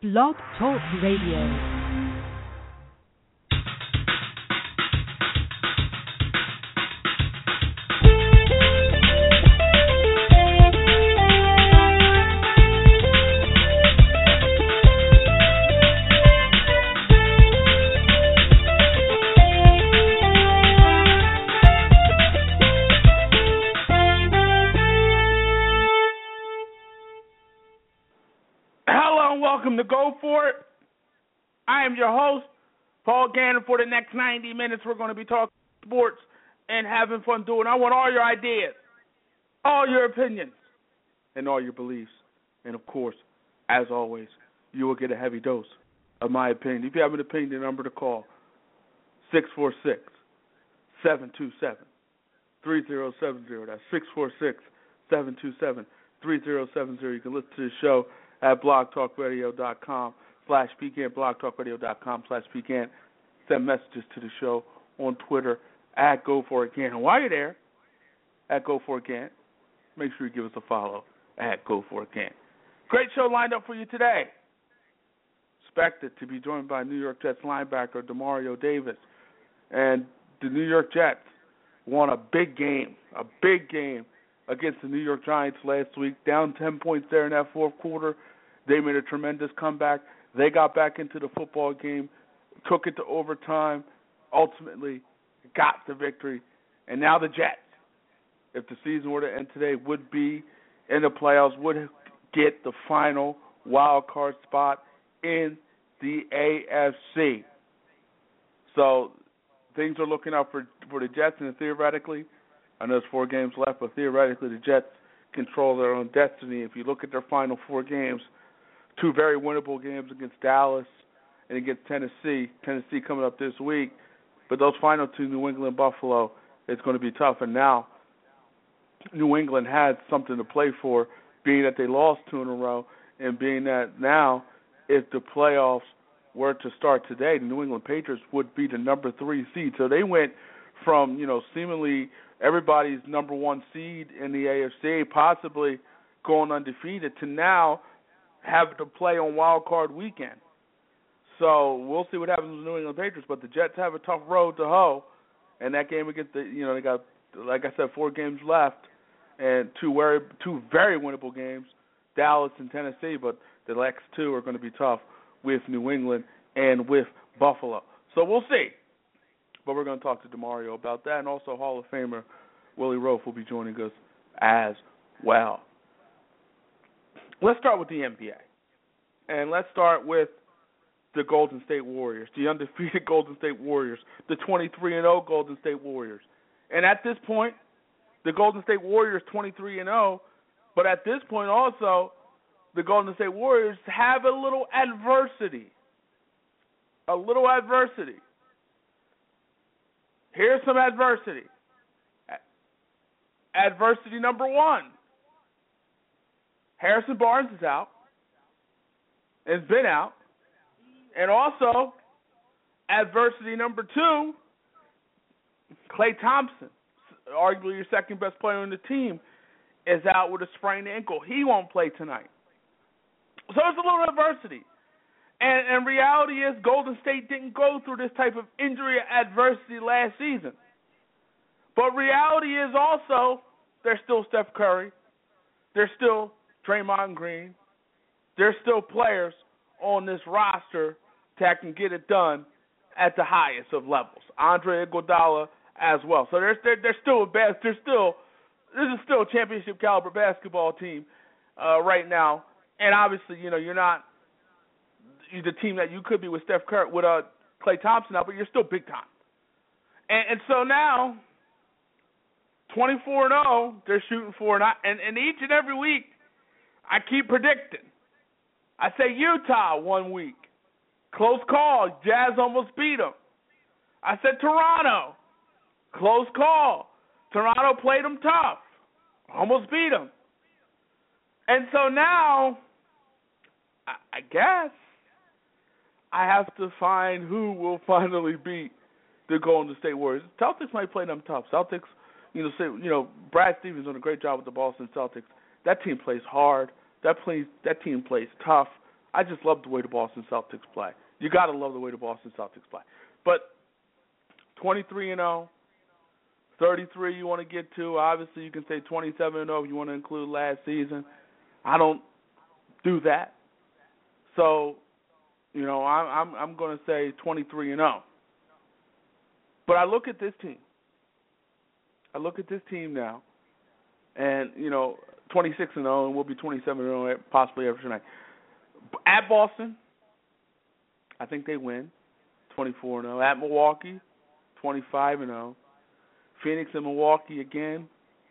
Blog Talk Radio. Welcome to Go For It. I am your host, Paul Gannon. For the next 90 minutes, we're going to be talking sports and having fun doing it. I want all your ideas, all your opinions, and all your beliefs. And, of course, as always, you will get a heavy dose of my opinion. If you have an opinion, the number to call, 646-727-3070. That's 646-727-3070. You can listen to the show at blogtalkradio.com/PCAN, blogtalkradio.com/PCAN. Send messages to the show on Twitter at GoForItCan. And while you're there, at GoForItCan, make sure you give us a follow at GoForItCan. Great show lined up for you today. Expected to be joined by New York Jets linebacker Demario Davis. And the New York Jets won a big game against the New York Giants last week, down 10 points there in that fourth quarter. They made a tremendous comeback. They got back into the football game, took it to overtime, ultimately got the victory. And now the Jets, if the season were to end today, would be in the playoffs, would get the final wild card spot in the AFC. So things are looking up for the Jets, and theoretically, I know there's 4 games left, but theoretically the Jets control their own destiny. If you look at their final 4 games, 2 very winnable games against Dallas and against Tennessee. Tennessee coming up this week. But those final 2, New England, Buffalo, it's going to be tough. And now New England had something to play for, being that they lost 2 in a row, and being that now if the playoffs were to start today, the New England Patriots would be the number 3 seed. So they went from, seemingly everybody's number 1 seed in the AFC, possibly going undefeated, to now have to play on wild card weekend. So we'll see what happens with the New England Patriots, but the Jets have a tough road to hoe, and that game against they got, like I said, 4 games left, and 2 very winnable games, Dallas and Tennessee, but the next 2 are going to be tough with New England and with Buffalo. So we'll see. But we're going to talk to Demario about that, and also Hall of Famer Willie Roaf will be joining us as well. Let's start with the NBA, and let's start with the Golden State Warriors, the undefeated Golden State Warriors, the 23-0 Golden State Warriors. And at this point, the Golden State Warriors 23-0, but at this point also, the Golden State Warriors have a little adversity. Here's some adversity. Adversity number 1. Harrison Barnes is out. Has been out. And also, adversity number 2, Klay Thompson, arguably your second best player on the team, is out with a sprained ankle. He won't play tonight. So it's a little adversity. And reality is Golden State didn't go through this type of injury adversity last season. But reality is also there's still Steph Curry. There's still Draymond Green. There's still players on this roster that can get it done at the highest of levels. Andre Iguodala as well. So there's still this is still a championship caliber basketball team right now. And obviously, you're not the team that you could be with Steph Curry, with Klay Thompson out, but you're still big time. And so now, 24-0, they're shooting for, and each and every week, I keep predicting. I say Utah 1 week, close call, Jazz almost beat them. I said Toronto, close call, Toronto played them tough, almost beat them. And so now, I guess I have to find who will finally beat the Golden State Warriors. Celtics might play them tough. Celtics, Brad Stevens doing a great job with the Boston Celtics. That team plays hard. That team plays tough. I just love the way the Boston Celtics play. You got to love the way the Boston Celtics play. But 23-0, 33 you want to get to. Obviously, you can say 27-0 if you want to include last season. I don't do that. So, I'm going to say 23-0. But I look at this team. Now, and 26-0, and we'll be 27-0 possibly every night. At Boston, I think they win, 24-0. At Milwaukee, 25-0. Phoenix and Milwaukee again,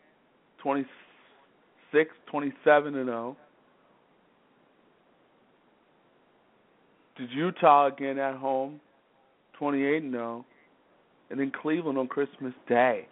27-0. Did Utah again at home, 28-0. And then Cleveland on Christmas Day.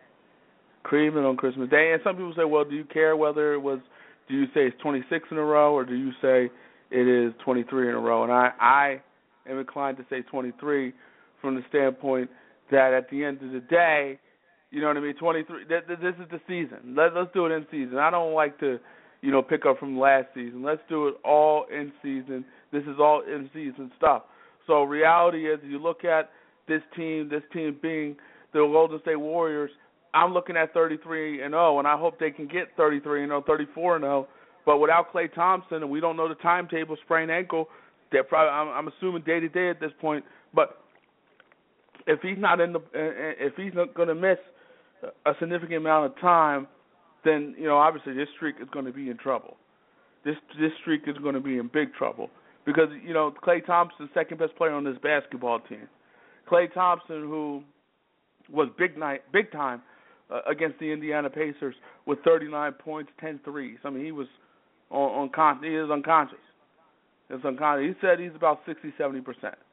And some people say, well, do you care whether it was, do you say it's 26 in a row or do you say it is 23 in a row? And I am inclined to say 23 from the standpoint that at the end of the day, 23, this is the season. Let's do it in season. I don't like to, pick up from last season. Let's do it all in season. This is all in season stuff. So reality is, you look at this team being the Golden State Warriors, I'm looking at 33-0, and I hope they can get 33-0, 34-0. But without Klay Thompson, and we don't know the timetable, sprained ankle, they're probably, I'm assuming day to day at this point. But if he's not going to miss a significant amount of time, then obviously this streak is going to be in trouble. This streak is going to be in big trouble because Klay Thompson, second best player on this basketball team. Klay Thompson, who was big time against the Indiana Pacers with 39 points, 10 threes. I mean, he was he is unconscious. He said he's about 60-70%.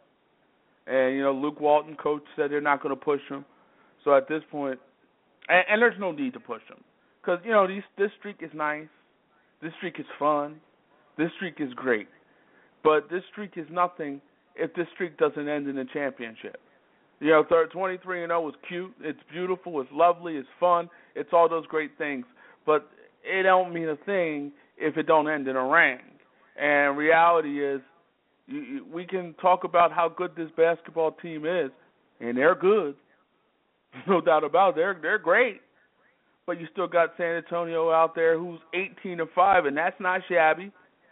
And Luke Walton, coach, said they're not going to push him. So at this point, and there's no need to push him because this streak is nice, this streak is fun, this streak is great. But this streak is nothing if this streak doesn't end in a championship. 23-0 is cute, it's beautiful, it's lovely, it's fun, it's all those great things. But it don't mean a thing if it don't end in a ring. And reality is, we can talk about how good this basketball team is, and they're good, no doubt about it. They're great. But you still got San Antonio out there who's 18-5, and that's not shabby.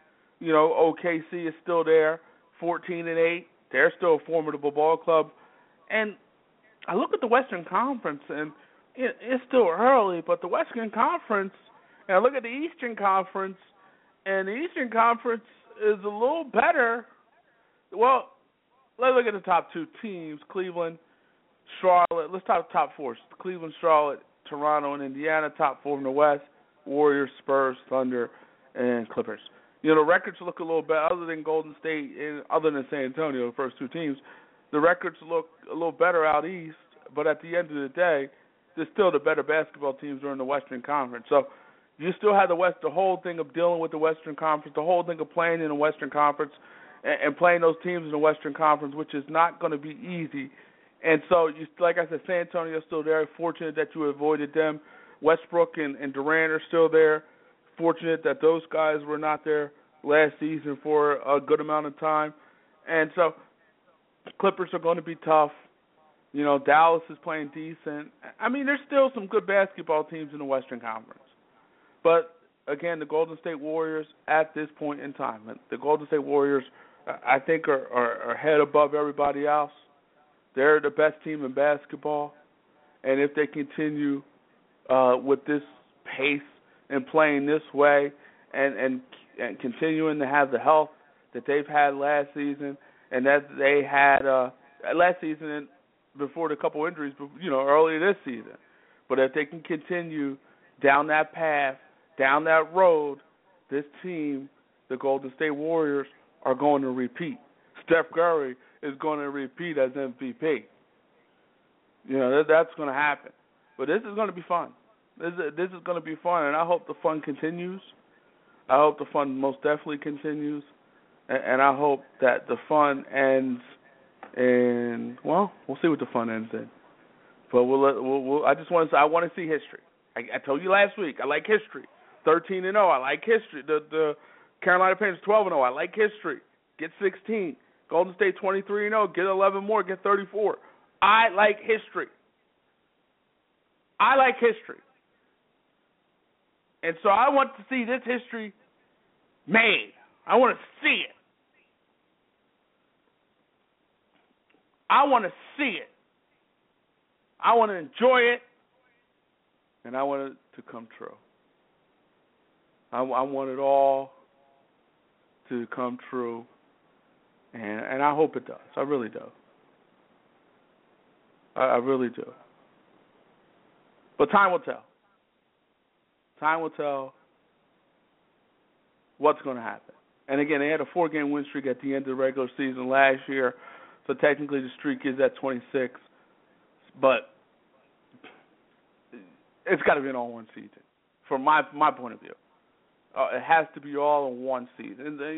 OKC is still there, 14-8. They're still a formidable ball club. And I look at the Western Conference, and it's still early, but the Western Conference, and I look at the Eastern Conference, and the Eastern Conference is a little better. Well, let's look at the top two teams, Cleveland, Charlotte. Let's talk top four. Cleveland, Charlotte, Toronto, and Indiana, top four in the West. Warriors, Spurs, Thunder, and Clippers. The records look a little better, other than Golden State and other than San Antonio, the first two teams. The records look a little better out east, but at the end of the day, they're still the better basketball teams are in the Western Conference. So you still have the whole thing of dealing with the Western Conference, the whole thing of playing in the Western Conference and playing those teams in the Western Conference, which is not going to be easy. And so, like I said, San Antonio's still there. Fortunate that you avoided them. Westbrook and Durant are still there. Fortunate that those guys were not there last season for a good amount of time. And so Clippers are going to be tough. Dallas is playing decent. I mean, there's still some good basketball teams in the Western Conference. But, again, the Golden State Warriors at this point in time, the Golden State Warriors, I think, are head above everybody else. They're the best team in basketball. And if they continue with this pace and playing this way and continuing to have the health that they've had last season and that they had last season and before the couple injuries, earlier this season. But if they can continue down that path, down that road, this team, the Golden State Warriors, are going to repeat. Steph Curry is going to repeat as MVP. That's going to happen. But this is going to be fun. This is going to be fun, and I hope the fun continues. I hope the fun most definitely continues, and I hope that the fun ends in, well, we'll see what the fun ends in. But I just want to say, I want to see history. I told you last week, I like history. 13-0, I like history. Carolina Panthers 12-0. I like history. Get 16. Golden State 23-0. Get 11 more. Get 34. I like history. I like history. And so I want to see this history made. I want to see it. I want to see it. I want to enjoy it. And I want it to come true. I want it all to come true. And I hope it does. I really do. I really do. But time will tell. Time will tell what's going to happen. And again, they had a 4-game win streak at the end of the regular season last year, so technically the streak is at 26. But it's got to be an all-one season, from my point of view. It has to be all in one season. And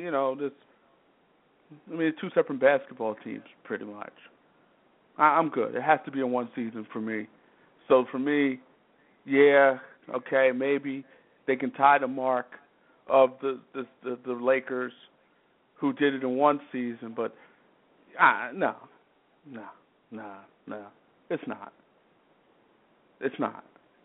it's two separate basketball teams, pretty much. I'm good. It has to be in one season for me. So for me, yeah, okay, maybe they can tie the mark of the Lakers who did it in one season, but no. It's not. It's not.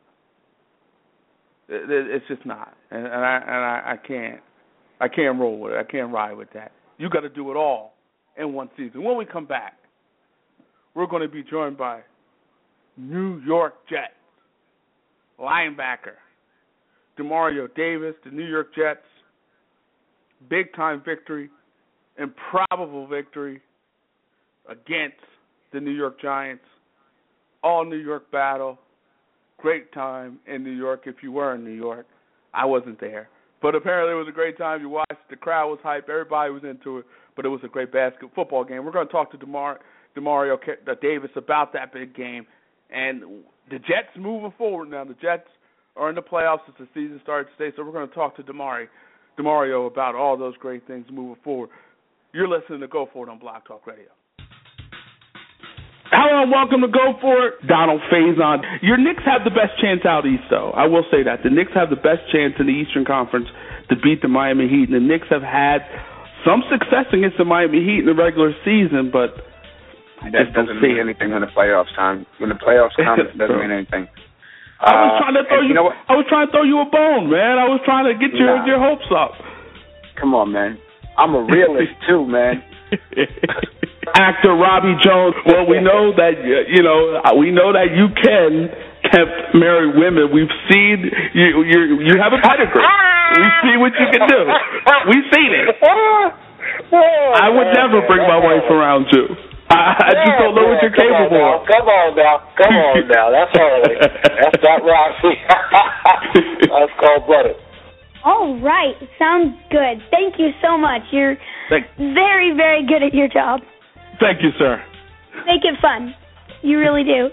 It's just not. And I can't roll with it. I can't ride with that. You got to do it all in one season. When we come back, we're going to be joined by New York Jets linebacker Demario Davis, the New York Jets, big-time victory, improbable victory against the New York Giants, all New York battle, great time in New York if you were in New York. I wasn't there. But apparently it was a great time. You watched, the crowd was hyped, everybody was into it, but it was a great football game. We're going to talk to Demario Davis about that big game. And the Jets moving forward now. The Jets are in the playoffs as the season starts today, so we're going to talk to Demario about all those great things moving forward. You're listening to Go For It on Blog Talk Radio. Hello and welcome to Go For It. Donald Faison. Your Knicks have the best chance out east, though. I will say that. The Knicks have the best chance in the Eastern Conference to beat the Miami Heat, and the Knicks have had some success against the Miami Heat in the regular season, but that doesn't mean anything when the playoffs time. When the playoffs come, it doesn't mean anything. I was trying to throw you. I was trying to throw you a bone, man. I was trying to get your hopes up. Come on, man. I'm a realist too, man. Actor Robbie Jones. Well, we know that we know that you can marry women. We've seen you have a pedigree. We see what you can do. We've seen it. I would never bring my wife around you. I just don't know what you're capable of. Come on now. That's early. That's not Roxy. That's cold-blooded. All right. Sounds good. Thank you so much. You're very, very good at your job. Thank you, sir. Make it fun. You really do.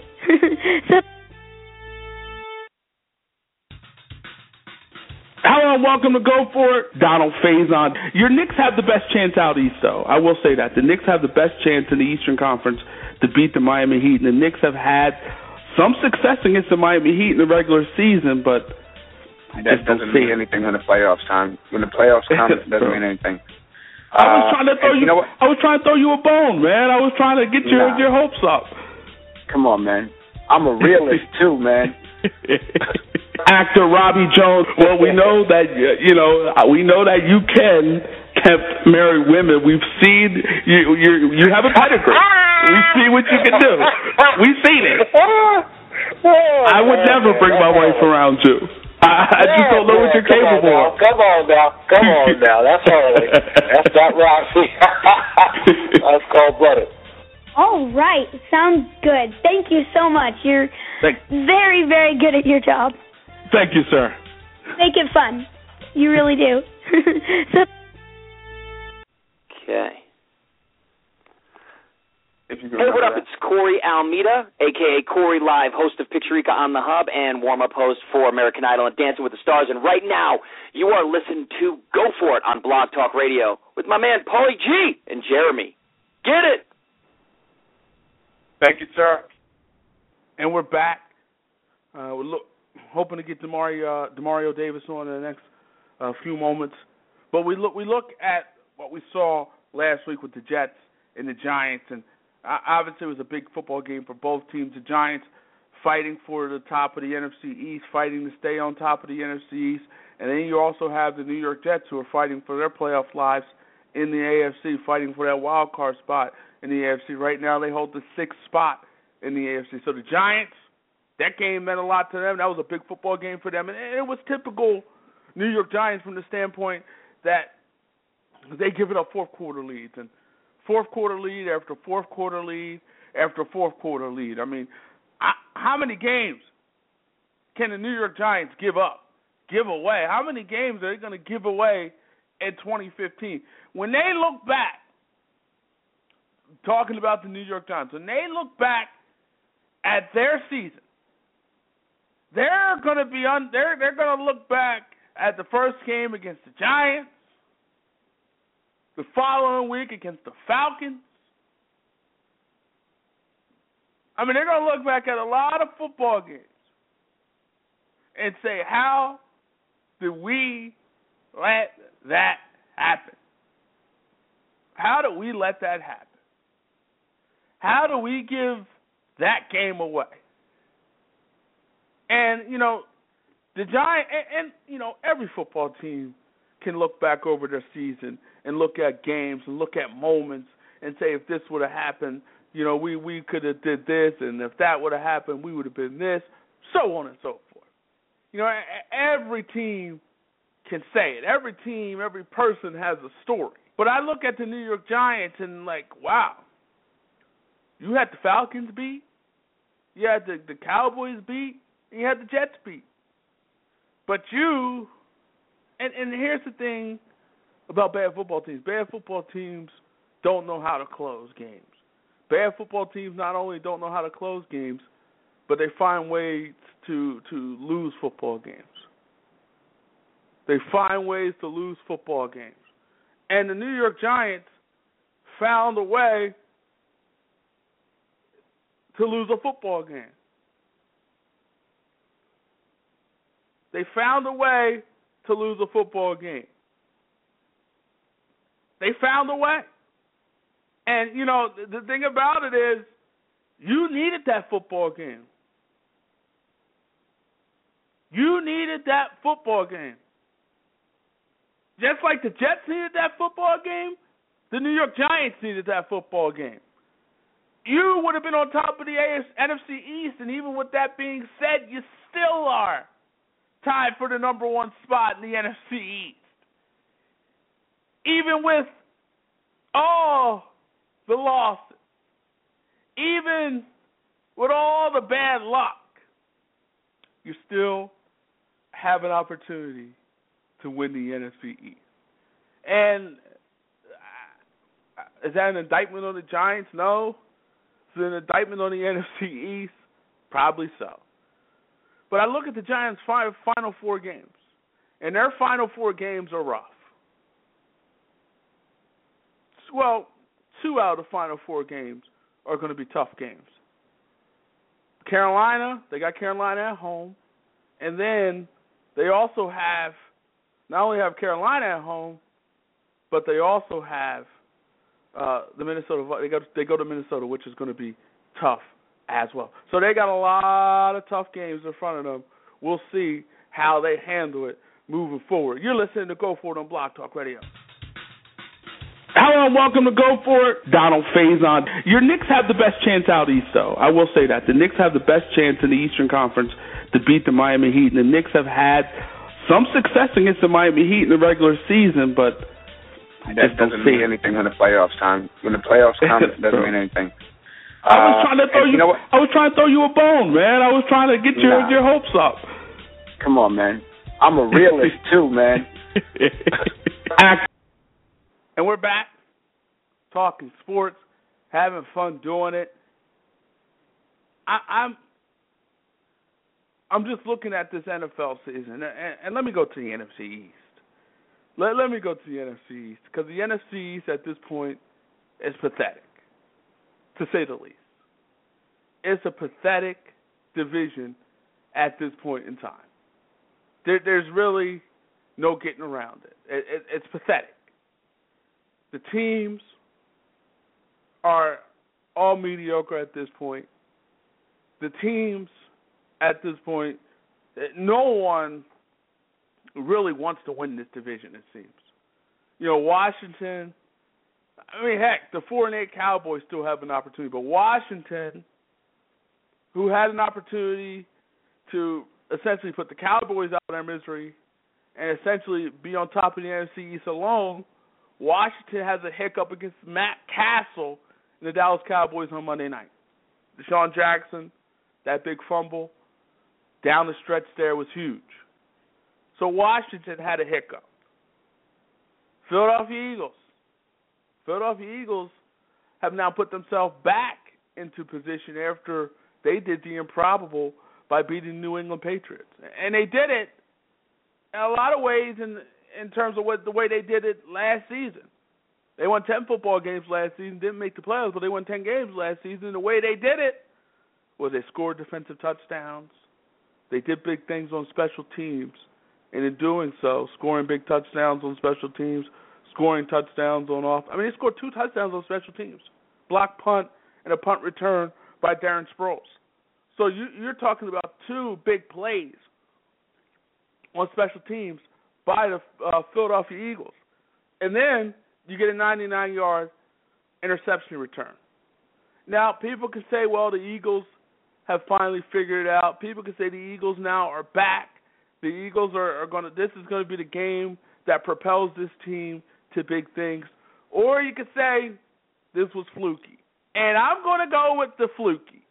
Hello and welcome to Go For It. Donald Faison. Your Knicks have the best chance out east, though. I will say that. The Knicks have the best chance in the Eastern Conference to beat the Miami Heat, and the Knicks have had some success against the Miami Heat in the regular season, but that doesn't mean anything when the playoffs time. When the playoffs come, it doesn't mean anything. I was trying to throw you. I was trying to throw you a bone, man. I was trying to get your hopes up. Come on, man. I'm a realist too, man. Actor Robbie Jones. Well, we know that we know that you can marry women. We've seen you have a pedigree. We see what you can do. We've seen it. I would never bring my wife around you. I just don't know what you're capable of. Come on now. That's early. That's not Roxy. That's cold-blooded. All right. Sounds good. Thank you so much. You're very, very good at your job. Thank you, sir. Make it fun. You really do. Okay. Hey, what up? It's Corey Almeida, a.k.a. Corey Live, host of Picturica on the Hub and warm-up host for American Idol and Dancing with the Stars. And right now, you are listening to Go For It on Blog Talk Radio with my man Paulie G and Jeremy. Get it! Thank you, sir. And we're back. We're hoping to get Demario Davis on in the next few moments. But we look at what we saw last week with the Jets and the Giants, and obviously it was a big football game for both teams. The Giants fighting for the top of the NFC East, fighting to stay on top of the NFC East, and then you also have the New York Jets who are fighting for their playoff lives in the AFC, fighting for that wild card spot in the AFC. Right now they hold the 6th spot in the AFC. So the Giants, that game meant a lot to them. That was a big football game for them, and it was typical New York Giants from the standpoint that they give it up fourth quarter leads, and fourth quarter lead after fourth quarter lead after fourth quarter lead. I mean, how many games can the New York Giants give away? How many games are they going to give away in 2015? When they look back, talking about the New York Giants, when they look back at their season, they're going to look back at the first game against the Giants, the following week against the Falcons. I mean, they're going to look back at a lot of football games and say, how did we let that happen? How did we let that happen? How do we give that game away? And, the Giants, and every football team can look back over their season and look at games and look at moments and say, if this would have happened, we could have did this, and if that would have happened, we would have been this, so on and so forth. Every team can say it. Every team, every person has a story. But I look at the New York Giants and wow, you had the Falcons beat, you had the Cowboys beat, and you had the Jets beat. But you, and here's the thing about bad football teams. Bad football teams don't know how to close games. Bad football teams not only don't know how to close games, but they find ways to lose football games. They find ways to lose football games. And the New York Giants found a way to lose a football game. They found a way to lose a football game. They found a way. And, the thing about it is, you needed that football game. You needed that football game. Just like the Jets needed that football game, the New York Giants needed that football game. You would have been on top of the NFC East, and even with that being said, you still are tied for the number 1 spot in the NFC East. Even with all the losses, even with all the bad luck, you still have an opportunity to win the NFC East. And is that an indictment on the Giants? No. Is it an indictment on the NFC East? Probably so. But I look at the Giants' final 4 games, and their final 4 games are rough. Well, 2 out of the final 4 games are going to be tough games. Carolina, they got Carolina at home, and then they also have, not only have Carolina at home, but they also have the Minnesota. They go to Minnesota, which is going to be tough as well. So they got a lot of tough games in front of them. We'll see how they handle it moving forward. You're listening to Go For It on Blog Talk Radio. Hello and welcome to Go For It. Donald Faison. Your Knicks have the best chance out east, though. I will say that. The Knicks have the best chance in the Eastern Conference to beat the Miami Heat. And the Knicks have had some success against the Miami Heat in the regular season, but that doesn't mean anything when the playoffs time. When the playoffs come, it doesn't mean anything. I was trying to throw you. I was trying to throw you a bone, man. I was trying to get your hopes up. Come on, man. I'm a realist too, man. And we're back talking sports, having fun doing it. I'm just looking at this NFL season, and let me go to the NFC East. Let me go to the NFC East, because the NFC East at this point is pathetic, to say the least. It's a pathetic division at this point in time. There's really no getting around it. It's pathetic. The teams are all mediocre at this point. The teams at this point, no one really wants to win this division, it seems. Washington, heck, the 4-8 Cowboys still have an opportunity, but Washington, who had an opportunity to essentially put the Cowboys out of their misery and essentially be on top of the NFC East alone, Washington has a hiccup against Matt Castle and the Dallas Cowboys on Monday night. Deshaun Jackson, that big fumble down the stretch there was huge. So Washington had a hiccup. Philadelphia Eagles have now put themselves back into position after they did the improbable by beating New England Patriots. And they did it in a lot of ways in terms of the way they did it last season. They won 10 football games last season, didn't make the playoffs, but they won 10 games last season. And the way they did it was they scored defensive touchdowns. They did big things on special teams. And in doing so, scoring big touchdowns on special teams, scoring touchdowns on off. They scored 2 touchdowns on special teams. Block punt and a punt return by Darren Sproles. So you're talking about 2 big plays on special teams by the Philadelphia Eagles. And then you get a 99-yard interception return. Now, people can say, well, the Eagles have finally figured it out. People can say the Eagles now are back. The Eagles are going to – this is going to be the game that propels this team to big things. Or you could say this was fluky. And I'm going to go with the fluky.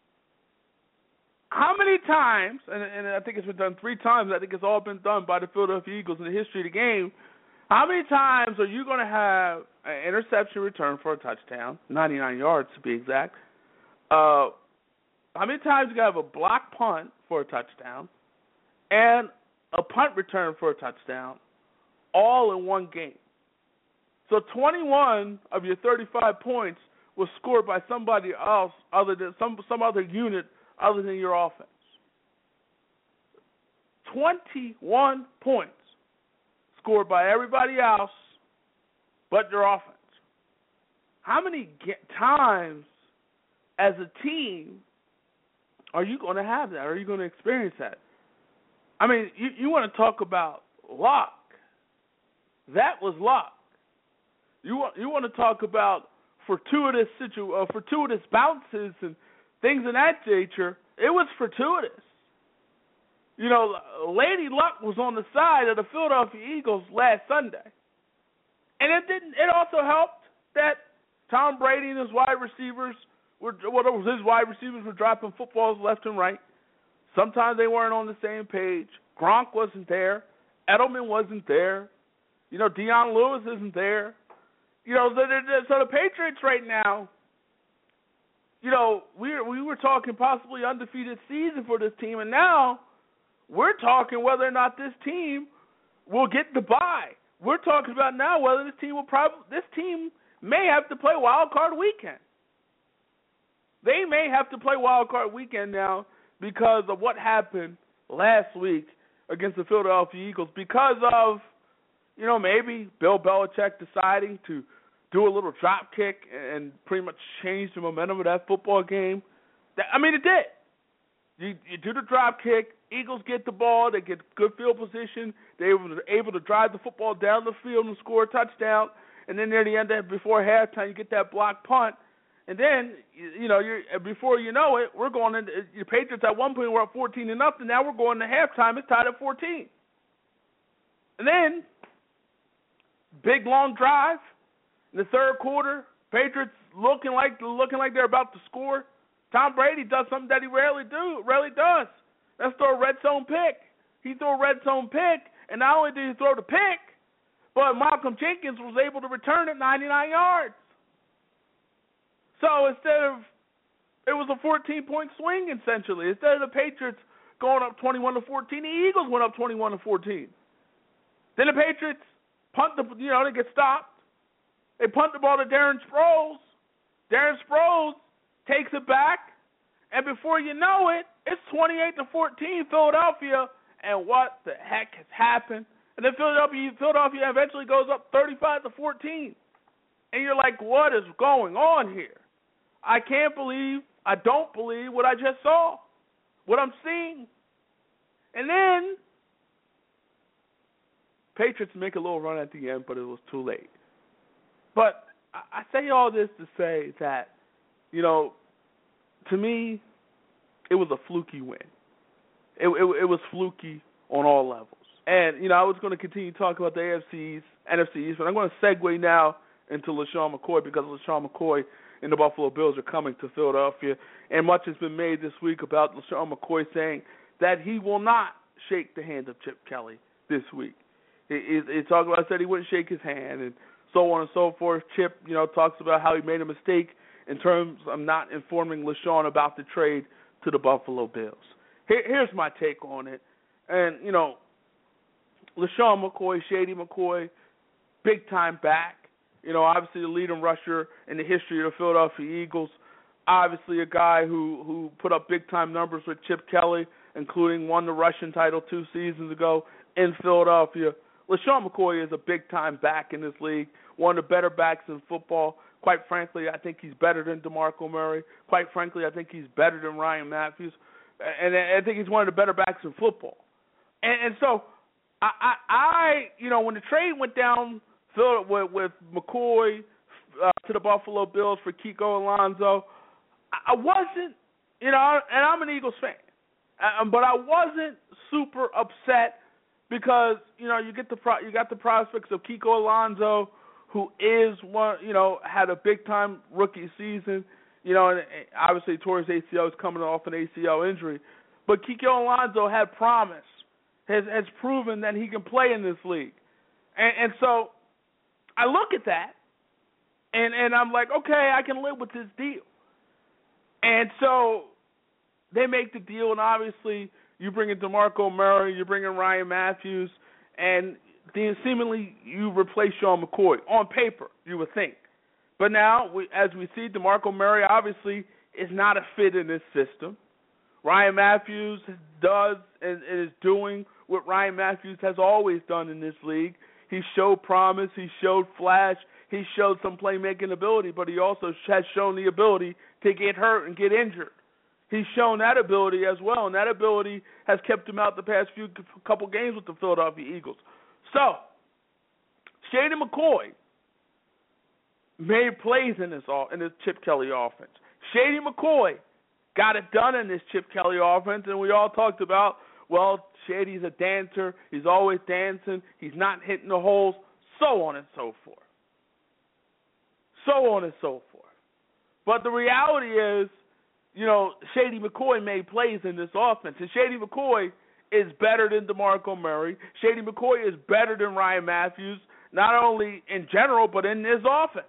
How many times, and I think it's been done 3 times, I think it's all been done by the Philadelphia Eagles in the history of the game, how many times are you going to have an interception return for a touchdown, 99 yards to be exact? How many times are you going to have a block punt for a touchdown and a punt return for a touchdown all in one game? So 21 of your 35 points was scored by somebody else other than some other unit other than your offense. 21 points scored by everybody else but your offense. How many times as a team are you going to have that? Are you going to experience that? You want to talk about luck. That was luck. You want to talk about fortuitous bounces and things of that nature. It was fortuitous. Lady Luck was on the side of the Philadelphia Eagles last Sunday. And it also helped that Tom Brady and his wide receivers were dropping footballs left and right. Sometimes they weren't on the same page. Gronk wasn't there. Edelman wasn't there. Deion Lewis isn't there. So the Patriots right now, we were talking possibly undefeated season for this team, and now we're talking whether or not this team will get the bye. We're talking about now whether this team may have to play wild card weekend. They may have to play wild card weekend now because of what happened last week against the Philadelphia Eagles, because of maybe Bill Belichick deciding to do a little drop kick and pretty much change the momentum of that football game. It did. You do the drop kick, Eagles get the ball, they get good field position, they were able to drive the football down the field and score a touchdown, and then near the end, before halftime, you get that block punt, and then, before you know it, we're going into – the Patriots at one point were up 14-0, now we're going to halftime, it's tied at 14. And then, big long drive. In the third quarter, Patriots looking like they're about to score. Tom Brady does something that he rarely does. That's throw a red zone pick. He threw a red zone pick, and not only did he throw the pick, but Malcolm Jenkins was able to return it 99 yards. So it was a 14-point swing essentially. Instead of the Patriots going up 21-14, the Eagles went up 21-14. Then the Patriots they get stopped. They punt the ball to Darren Sproles. Darren Sproles takes it back, and before you know it, it's 28-14 Philadelphia. And what the heck has happened? And then Philadelphia eventually goes up 35-14. And you're like, what is going on here? I don't believe what I just saw, what I'm seeing. And then Patriots make a little run at the end, but it was too late. But I say all this to say that, to me, it was a fluky win. It was fluky on all levels. And, I was going to continue to talk about the NFC East, but I'm going to segue now into LeSean McCoy because LeSean McCoy and the Buffalo Bills are coming to Philadelphia. And much has been made this week about LeSean McCoy saying that he will not shake the hand of Chip Kelly this week. He said he wouldn't shake his hand and so on and so forth. Chip, talks about how he made a mistake in terms of not informing LeSean about the trade to the Buffalo Bills. Here's my take on it. And, LeSean McCoy, Shady McCoy, big-time back. Obviously the leading rusher in the history of the Philadelphia Eagles. Obviously a guy who put up big-time numbers with Chip Kelly, including won the rushing title 2 seasons ago in Philadelphia. LeSean McCoy is a big-time back in this league, one of the better backs in football. Quite frankly, I think he's better than DeMarco Murray. Quite frankly, I think he's better than Ryan Matthews. And I think he's one of the better backs in football. And so, when the trade went down with McCoy to the Buffalo Bills for Kiko Alonso, I wasn't, and I'm an Eagles fan, but I wasn't super upset because you got the prospects of Kiko Alonso, who is one, had a big time rookie season, and obviously tore his ACL, is coming off an ACL injury, but Kiko Alonso had promise, has proven that he can play in this league, and so I look at that, and I'm like, okay, I can live with this deal, and so they make the deal, and obviously you bring in DeMarco Murray, you bring in Ryan Matthews, and then seemingly you replace Sean McCoy. On paper, you would think. But now, as we see, DeMarco Murray obviously is not a fit in this system. Ryan Matthews does and is doing what Ryan Matthews has always done in this league. He showed promise, he showed flash, he showed some playmaking ability, but he also has shown the ability to get hurt and get injured. He's shown that ability as well, and that ability has kept him out the past couple games with the Philadelphia Eagles. So, Shady McCoy made plays in this Chip Kelly offense. Shady McCoy got it done in this Chip Kelly offense, and we all talked about, well, Shady's a dancer, he's always dancing, he's not hitting the holes, so on and so forth. So on and so forth. But the reality is, Shady McCoy made plays in this offense, and Shady McCoy is better than DeMarco Murray. Shady McCoy is better than Ryan Matthews, not only in general, but in this offense.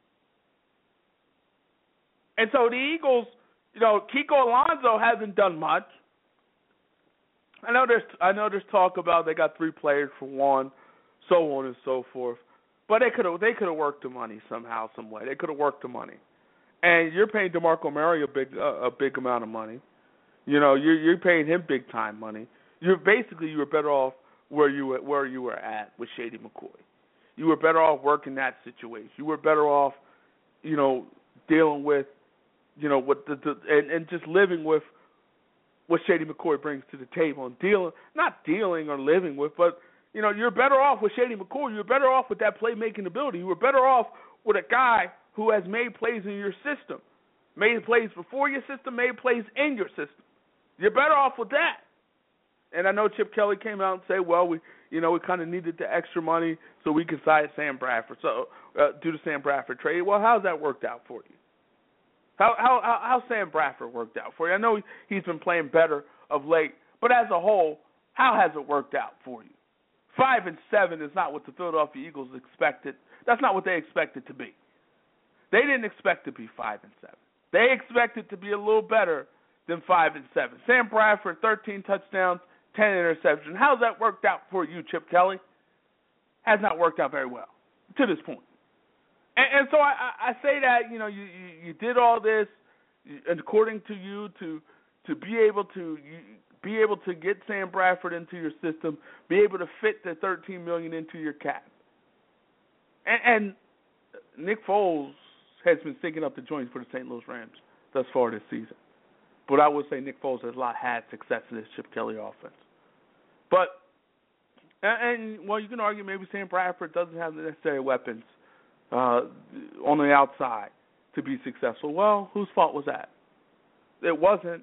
And so the Eagles, Kiko Alonso hasn't done much. I know there's talk about they got 3 players for 1, so on and so forth. But they could have worked the money somehow, some way. They could have worked the money. And you're paying DeMarco Murray a big amount of money. You're paying him big time money. You were better off where you were at with Shady McCoy. You were better off working that situation. You were better off, dealing with, and just living with what Shady McCoy brings to the table and not dealing or living with, but you're better off with Shady McCoy. You're better off with that playmaking ability. You were better off with a guy who has made plays in your system, made plays before your system, made plays in your system. You're better off with that. And I know Chip Kelly came out and said, well, we kind of needed the extra money so we could sign Sam Bradford, so do the Sam Bradford trade. Well, how's that worked out for you? How Sam Bradford worked out for you? I know he's been playing better of late, but as a whole, how has it worked out for you? 5-7 is not what the Philadelphia Eagles expected. That's not what they expected to be. They didn't expect to be 5-7. They expected to be a little better than 5-7. Sam Bradford, 13 touchdowns, 10 interceptions. How's that worked out for you, Chip Kelly? Has not worked out very well to this point. And so I say that, you did all this, according to you, to be able to be able to get Sam Bradford into your system, be able to fit the $13 million into your cap. And Nick Foles has been sticking up the joints for the St. Louis Rams thus far this season. But I would say Nick Foles has had success in this Chip Kelly offense. But, well, you can argue maybe Sam Bradford doesn't have the necessary weapons on the outside to be successful. Well, whose fault was that? It wasn't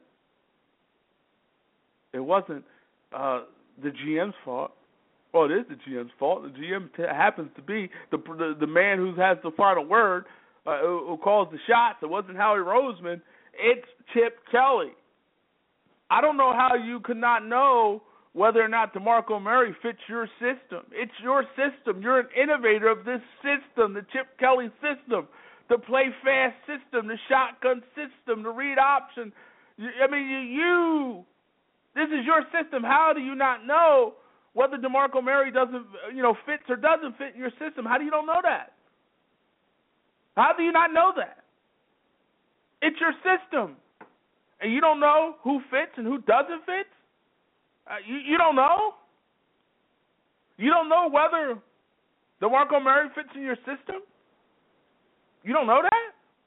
the GM's fault. Well, it is the GM's fault. The GM happens to be the man who has the final word, who calls the shots. It wasn't Howie Roseman. It's Chip Kelly. I don't know how you could not know whether or not DeMarco Murray fits your system. It's your system. You're an innovator of this system, the Chip Kelly system, the play fast system, the shotgun system, the read option. I mean, this is your system. How do you not know whether DeMarco Murray fits or doesn't fit in your system? How do you don't know that? How do you not know that? It's your system. And you don't know who fits and who doesn't fit? You don't know? You don't know whether DeMarco Murray fits in your system? You don't know that?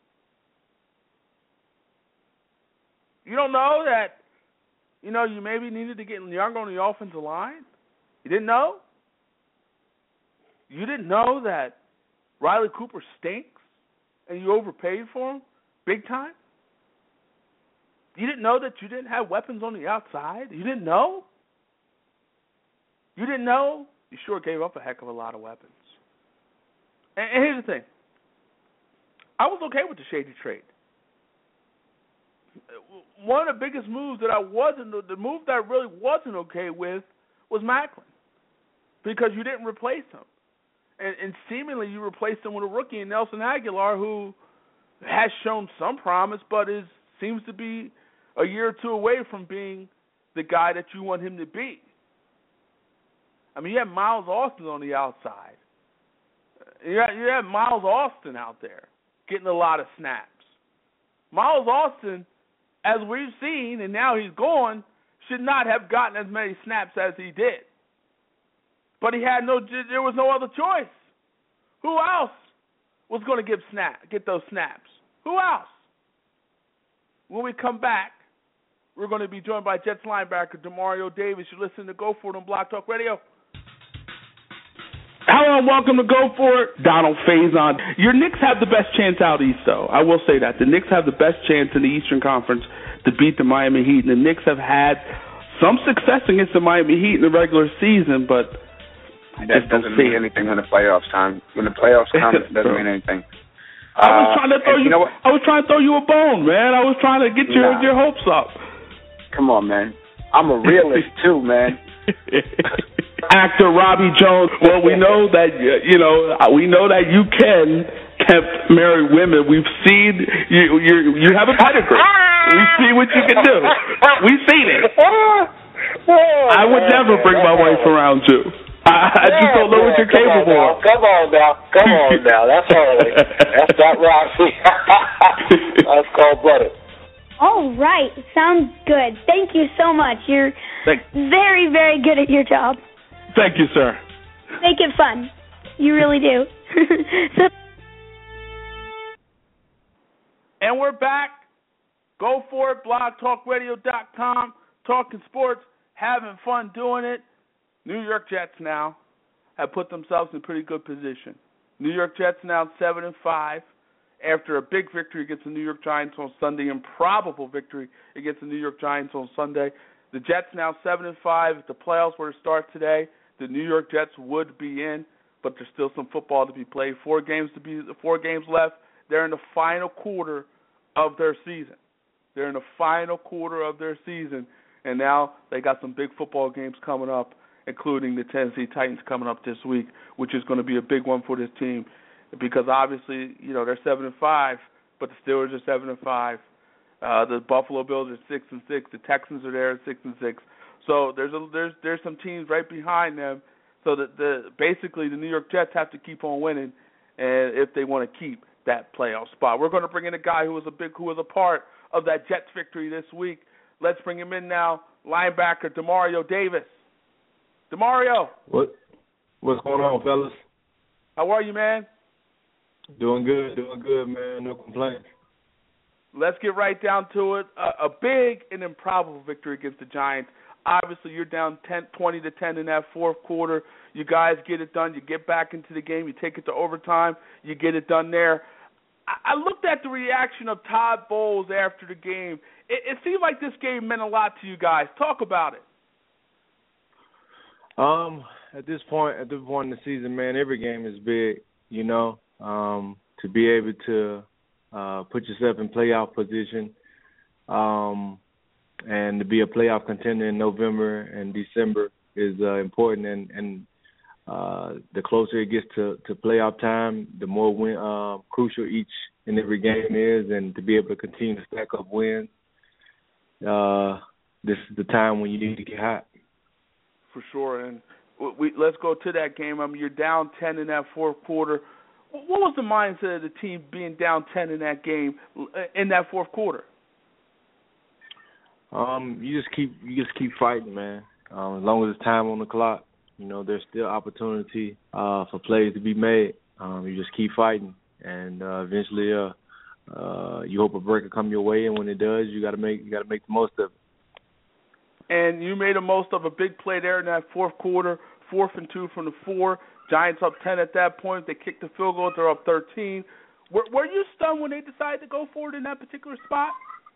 You don't know that, you maybe needed to get younger on the offensive line? You didn't know? You didn't know that Riley Cooper stinks and you overpaid for him big time? You didn't know that you didn't have weapons on the outside? You didn't know? You didn't know? You sure gave up a heck of a lot of weapons. And here's the thing. I was okay with the Shady trade. One of the biggest moves the move that I really wasn't okay with was Maclin, because you didn't replace him. And seemingly you replaced him with a rookie in Nelson Aguilar, who has shown some promise, but seems to be a year or two away from being the guy that you want him to be. I mean, you have Miles Austin on the outside. You have Miles Austin out there getting a lot of snaps. Miles Austin, as we've seen, and now he's gone, should not have gotten as many snaps as he did. But there was no other choice. Who else was going to get those snaps? Who else? When we come back, we're going to be joined by Jets linebacker Demario Davis. You're listening to Go For It on Blog Talk Radio. Hello and welcome to Go For It. Donald Faison. Your Knicks have the best chance out east, though. I will say that. The Knicks have the best chance in the Eastern Conference to beat the Miami Heat. And the Knicks have had some success against the Miami Heat in the regular season, but that doesn't mean anything when the playoffs time. When the playoffs come, it doesn't mean anything. I was trying to throw I was trying to throw you a bone, man. I was trying to get your hopes up. Come on, man. I'm a realist too, man. Actor Robbie Jones. Well, we know that you can marry women. We've seen you have a pedigree. We see what you can do. We've seen it. I would never bring my wife around you. I just don't know what you're capable of. Come on now. That's early. That's not Robbie. That's cold-blooded. All right. Sounds good. Thank you so much. You're very, very good at your job. Thank you, sir. Make it fun. You really do. And we're back. Go for it. BlogTalkRadio.com. Talking sports. Having fun doing it. New York Jets now have put themselves in a pretty good position. New York Jets now 7-5 after a big victory against the New York Giants on Sunday, improbable victory against the New York Giants on Sunday. The Jets now 7-5. If the playoffs were to start today, the New York Jets would be in, but there's still some football to be played. 4 games left. They're in the final quarter of their season. And now they got some big football games coming up, including the Tennessee Titans coming up this week, which is going to be a big one for this team because obviously, they're 7-5, but the Steelers are 7-5. The Buffalo Bills are 6-6. The Texans are there at 6-6. So there's some teams right behind them. So that basically the New York Jets have to keep on winning, and if they want to keep that playoff spot. We're going to bring in a guy who was a part of that Jets victory this week. Let's bring him in now. linebacker Demario Davis. Demario. What's going on, fellas? How are you, man? Doing good, man. No complaints. Let's get right down to it. A big and improbable victory against the Giants. Obviously, you're down 20-10 in that fourth quarter. You guys get it done. You get back into the game. You take it to overtime. You get it done there. I looked at the reaction of Todd Bowles after the game. It seemed like this game meant a lot to you guys. Talk about it. At this point in the season, man, every game is big. You know, to be able to put yourself in playoff position, and to be a playoff contender in November and December is important. And the closer it gets to playoff time, the more crucial each and every game is. And to be able to continue to stack up wins, this is the time when you need to get hot. For sure. And let's go to that game. I mean, you're down 10 in that fourth quarter. What was the mindset of the team being down 10 in that game, in that fourth quarter? You just keep fighting, man. As long as there's time on the clock, you know, there's still opportunity for plays to be made. You just keep fighting, and eventually, you hope a break will come your way. And when it does, you got to make the most of it. And you made the most of a big play there in that fourth quarter, 4th and 2 from the 4. Giants up 10 at that point. They kicked the field goal. They're up 13. Were you stunned when they decided to go for it in that particular spot?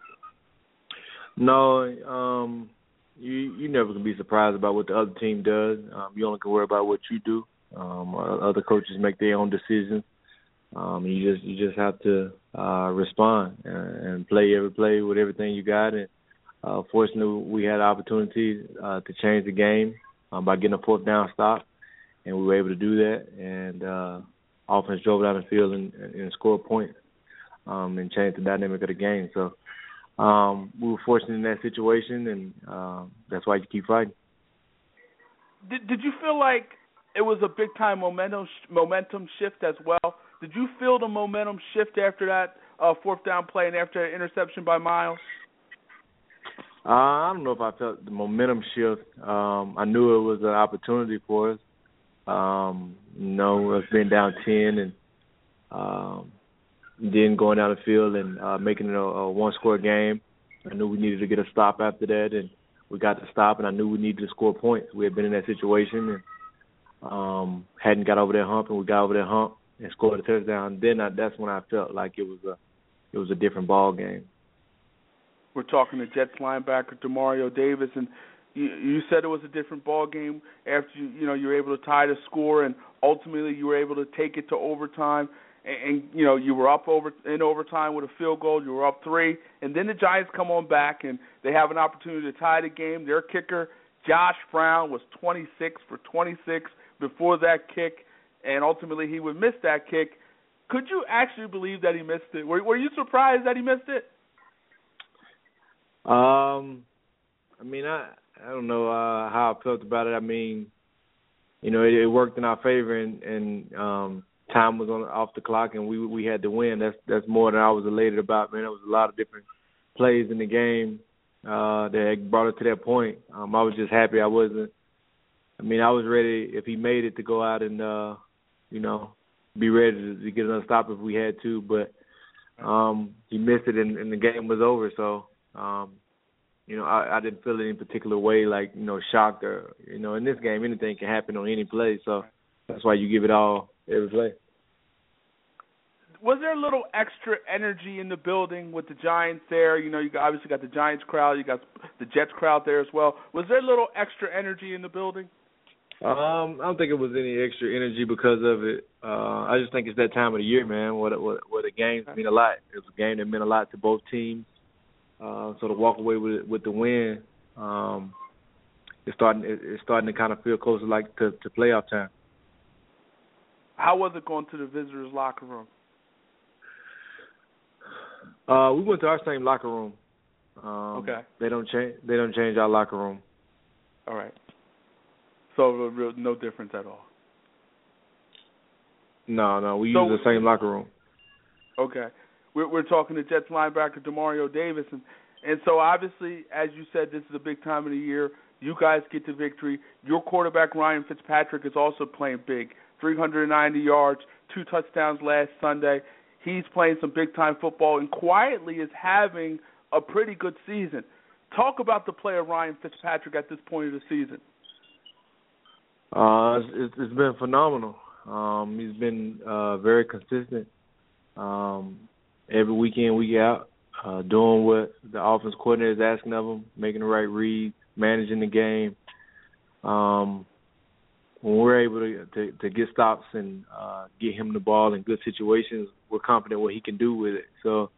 No, you never can be surprised about what the other team does. You only can worry about what you do. Other coaches make their own decisions. You just have to respond and play every play with everything you got. And fortunately, we had an opportunity to change the game by getting a 4th down stop, and we were able to do that. And offense drove down the field and scored points and changed the dynamic of the game. So we were fortunate in that situation, and that's why you keep fighting. Did you feel like it was a big-time momentum shift as well? Did you feel the momentum shift after that 4th down play and after that interception by Miles? I don't know if I felt the momentum shift. I knew it was an opportunity for us. You know, us being down 10 and then going down the field and making it a one-score game. I knew we needed to get a stop after that, and we got the stop, and I knew we needed to score points. We had been in that situation and hadn't got over that hump, and we got over that hump and scored a touchdown. Then that's when I felt like it was a different ball game. We're talking to Jets linebacker Demario Davis, and you said it was a different ball game after you were able to tie the score, and ultimately you were able to take it to overtime, and you were up in overtime with a field goal. You were up 3, and then the Giants come on back and they have an opportunity to tie the game. Their kicker Josh Brown was 26 for 26 before that kick, and ultimately he would miss that kick. Could you actually believe that he missed it? Were you surprised that he missed it? I mean, I don't know how I felt about it. I mean, it worked in our favor, and time was off the clock, and we had to win. That's more than I was elated about, man. There was a lot of different plays in the game that brought it to that point. I was just happy I was ready, if he made it, to go out and, be ready to get another stop if we had to. But he missed it, and the game was over. So, I didn't feel any particular way, like, shocked or, in this game, anything can happen on any play. So that's why you give it all every play. Was there a little extra energy in the building with the Giants there? You obviously got the Giants crowd. You got the Jets crowd there as well. Was there a little extra energy in the building? I don't think it was any extra energy because of it. I just think it's that time of the year, man, where the games mean a lot. It was a game that meant a lot to both teams. So to walk away with the win, it's starting to kind of feel closer to playoff time. How was it going to the visitors' locker room? We went to our same locker room. Okay. They don't change our locker room. All right. So no difference at all. No, we use the same locker room. Okay. We're talking to Jets linebacker Demario Davis, and And so, obviously, as you said, this is a big time of the year. You guys get the victory. Your quarterback, Ryan Fitzpatrick, is also playing big. 390 yards, 2 touchdowns last Sunday. He's playing some big-time football and quietly is having a pretty good season. Talk about the play of Ryan Fitzpatrick at this point of the season. It's been phenomenal. He's been very consistent every week in, week out, doing what the offense coordinator is asking of him, making the right reads, managing the game. When we're able to get stops and get him the ball in good situations, we're confident what he can do with it. So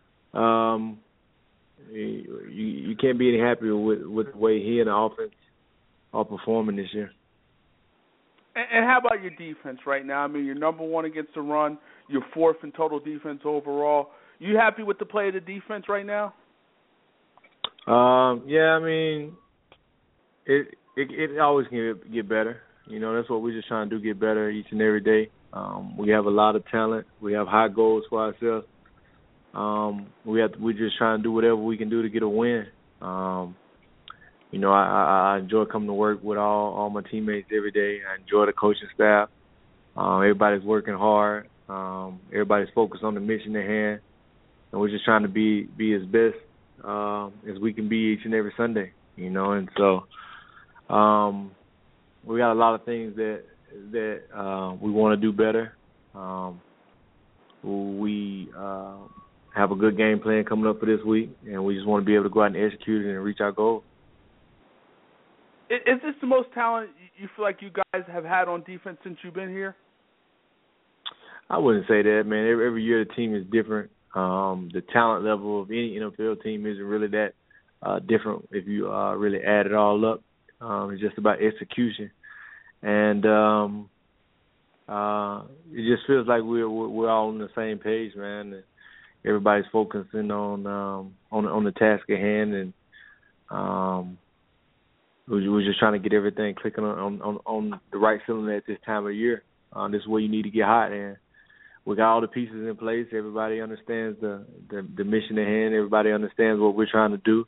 you can't be any happier with the way he and the offense are performing this year. And how about your defense right now? I mean, you're number 1 against the run. You're 4th in total defense overall. You happy with the play of the defense right now? Yeah, I mean, it always can get better. You know, that's what we're just trying to do, get better each and every day. We have a lot of talent. We have high goals for ourselves. We're just trying to do whatever we can do to get a win. You know, I enjoy coming to work with all my teammates every day. I enjoy the coaching staff. Everybody's working hard. Everybody's focused on the mission at hand. And we're just trying to be as best as we can be each and every Sunday, you know. And so we got a lot of things that we want to do better. We have a good game plan coming up for this week, and we just want to be able to go out and execute it and reach our goal. Is this the most talent you feel like you guys have had on defense since you've been here? I wouldn't say that, man. Every year the team is different. The talent level of any NFL team isn't really that different if you really add it all up. It's just about execution. And it just feels like we're all on the same page, man. And everybody's focusing on the task at hand, and we're just trying to get everything clicking on the right cylinder at this time of year. This is where you need to get hot, and we got all the pieces in place. Everybody understands the mission at hand. Everybody understands what we're trying to do.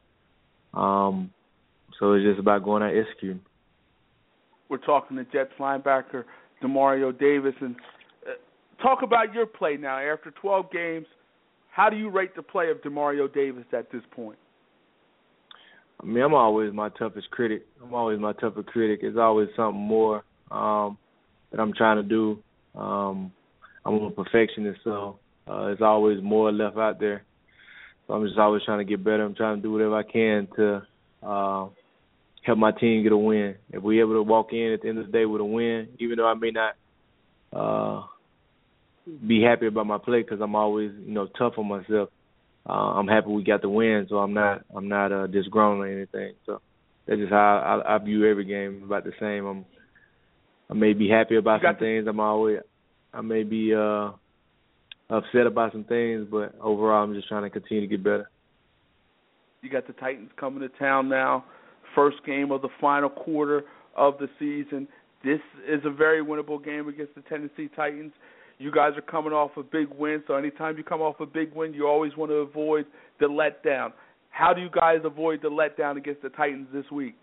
So it's just about going out and executing. We're talking to Jets linebacker Demario Davis. And talk about your play now. After 12 games, how do you rate the play of Demario Davis at this point? I mean, I'm always my toughest critic. There's always something more that I'm trying to do. I'm a perfectionist, so there's always more left out there. So I'm just always trying to get better. I'm trying to do whatever I can to help my team get a win. If we're able to walk in at the end of the day with a win, even though I may not be happy about my play because I'm always, tough on myself, I'm happy we got the win, so I'm not disgruntled or anything. So that's just how I view every game, about the same. I may be happy about some things. I may be upset about some things, but overall I'm just trying to continue to get better. You got the Titans coming to town now. First game of the final quarter of the season. This is a very winnable game against the Tennessee Titans. You guys are coming off a big win, so anytime you come off a big win, you always want to avoid the letdown. How do you guys avoid the letdown against the Titans this week?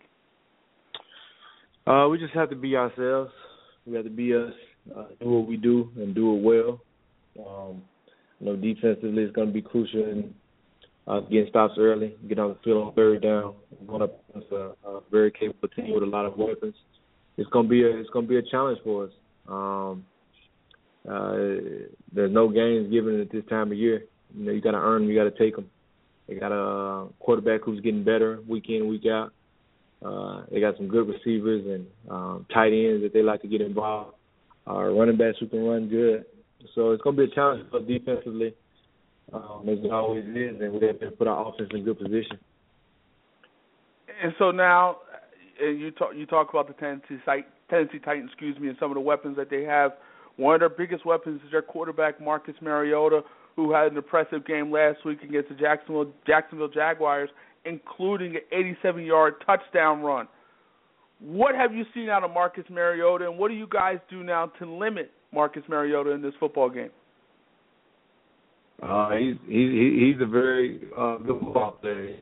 We just have to be ourselves. We have to be us, do what we do and do it well. Defensively it's going to be crucial in getting stops early, get on the field on third down, going up against a very capable team with a lot of weapons. It's going to be a challenge for us. There's no games given at this time of year. You got to earn them, you got to take them. They got a quarterback who's getting better week in, week out. They got some good receivers and tight ends that they like to get involved. Running backs who can run good. So it's going to be a challenge for us defensively, as it always is, and we have to put our offense in good position. And so now, you talk about the Tennessee Titans, and some of the weapons that they have. One of their biggest weapons is their quarterback, Marcus Mariota, who had an impressive game last week against the Jacksonville Jaguars, including an 87-yard touchdown run. What have you seen out of Marcus Mariota, and what do you guys do now to limit Marcus Mariota in this football game? He's a very good football player.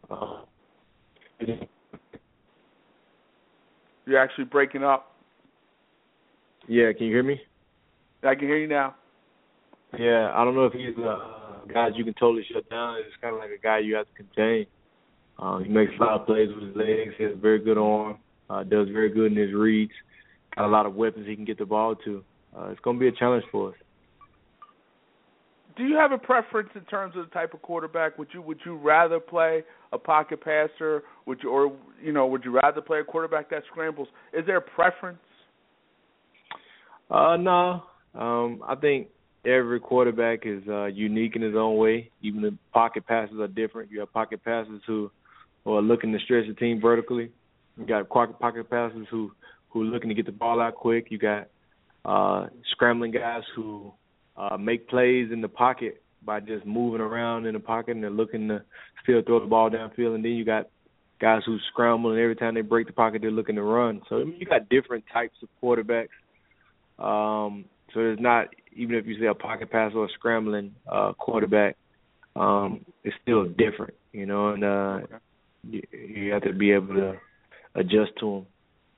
You're actually breaking up. Yeah, can you hear me? I can hear you now. Yeah, I don't know if he's a guy you can totally shut down. It's kind of like a guy you have to contain. He makes a lot of plays with his legs. He has a very good arm. Does very good in his reads. Got a lot of weapons he can get the ball to. It's going to be a challenge for us. Do you have a preference in terms of the type of quarterback? Would you rather play a pocket passer? Would you rather play a quarterback that scrambles? Is there a preference? No. I think every quarterback is unique in his own way. Even the pocket passes are different. You have pocket passers who are looking to stretch the team vertically. You got pocket passers who are looking to get the ball out quick. You got scrambling guys who make plays in the pocket by just moving around in the pocket, and they're looking to still throw the ball downfield. And then you got guys who scramble, and every time they break the pocket, they're looking to run. So you got different types of quarterbacks. So there's not, even if you say a pocket pass or a scrambling quarterback, it's still different, and you have to be able to adjust to them.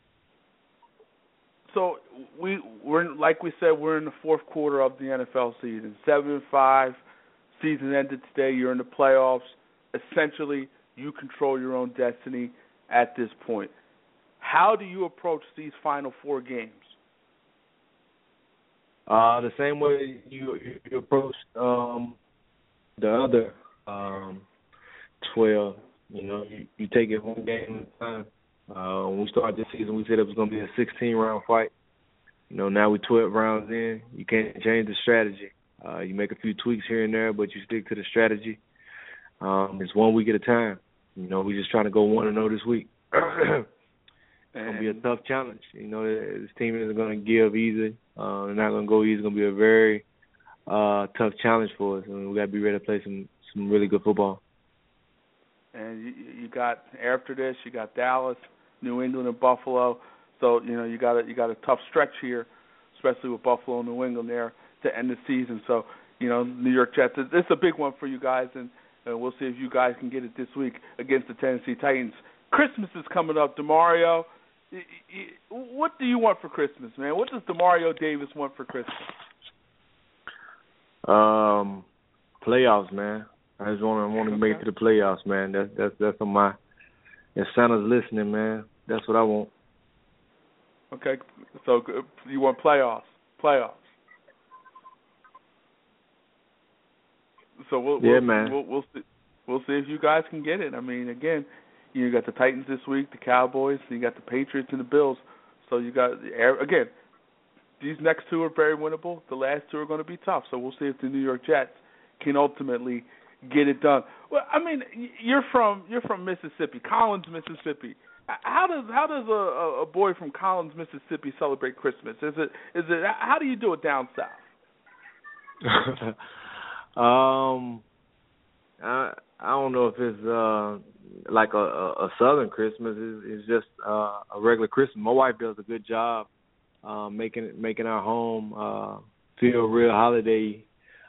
So we're like we said, we're in the fourth quarter of the NFL season. 7-5, season ended today. You're in the playoffs. Essentially, you control your own destiny at this point. How do you approach these final four games? The same way you approach the other 12. You take it one game at a time. When we started this season, we said it was going to be a 16-round fight. Now we're 12 rounds in. You can't change the strategy. You make a few tweaks here and there, but you stick to the strategy. It's 1 week at a time. We're just trying to go 1-0 this week. It's going to be a tough challenge. This team isn't going to give easy. They're not going to go easy. It's going to be a very tough challenge for us. We got to be ready to play some really good football. And you got, after this, you got Dallas, New England, and Buffalo. So you got a tough stretch here, especially with Buffalo and New England there to end the season. So New York Jets. This is a big one for you guys, and we'll see if you guys can get it this week against the Tennessee Titans. Christmas is coming up, DeMario. What do you want for Christmas, man? What does DeMario Davis want for Christmas? Playoffs, man. I just want to make it to the playoffs, man. That's on my. If Santa's listening, man, that's what I want. Okay, so you want playoffs. So we'll see. We'll see if you guys can get it. I mean, again, you got the Titans this week, the Cowboys, and you got the Patriots and the Bills. So you got, again, these next two are very winnable. The last two are going to be tough. So we'll see if the New York Jets can ultimately get it done. Well, I mean, you're from Mississippi, Collins, Mississippi. How does a boy from Collins, Mississippi celebrate Christmas? Is it how do you do it down south? I don't know if it's like a Southern Christmas. It's just a regular Christmas. My wife does a good job making our home feel real holiday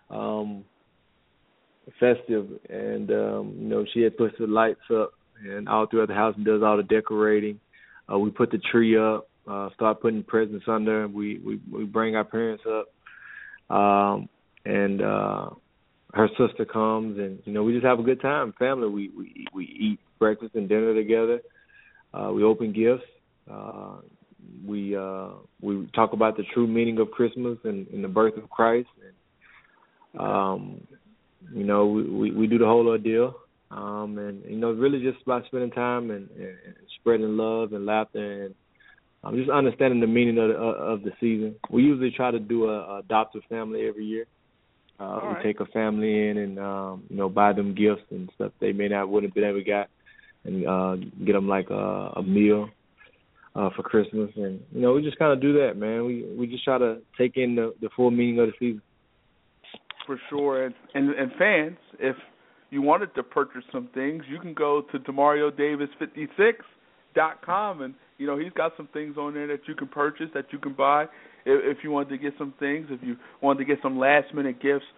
festive, and she had puts the lights up and all throughout the house and does all the decorating. We put the tree up, start putting presents under. We bring our parents up, and her sister comes, and we just have a good time, family. We eat breakfast and dinner together. We open gifts. We talk about the true meaning of Christmas and the birth of Christ. And, we do the whole ordeal. And really just about spending time and spreading love and laughter and just understanding the meaning of the season. We usually try to do a adoptive family every year. We take a family in and buy them gifts and stuff they wouldn't have been able to get, and get them like a meal for Christmas. And we just kind of do that, man. We just try to take in the full meaning of the season. For sure, and fans, if you wanted to purchase some things, you can go to DeMarioDavis56.com, and he's got some things on there that you can purchase, that you can buy. If you wanted to get some things, if you wanted to get some last-minute gifts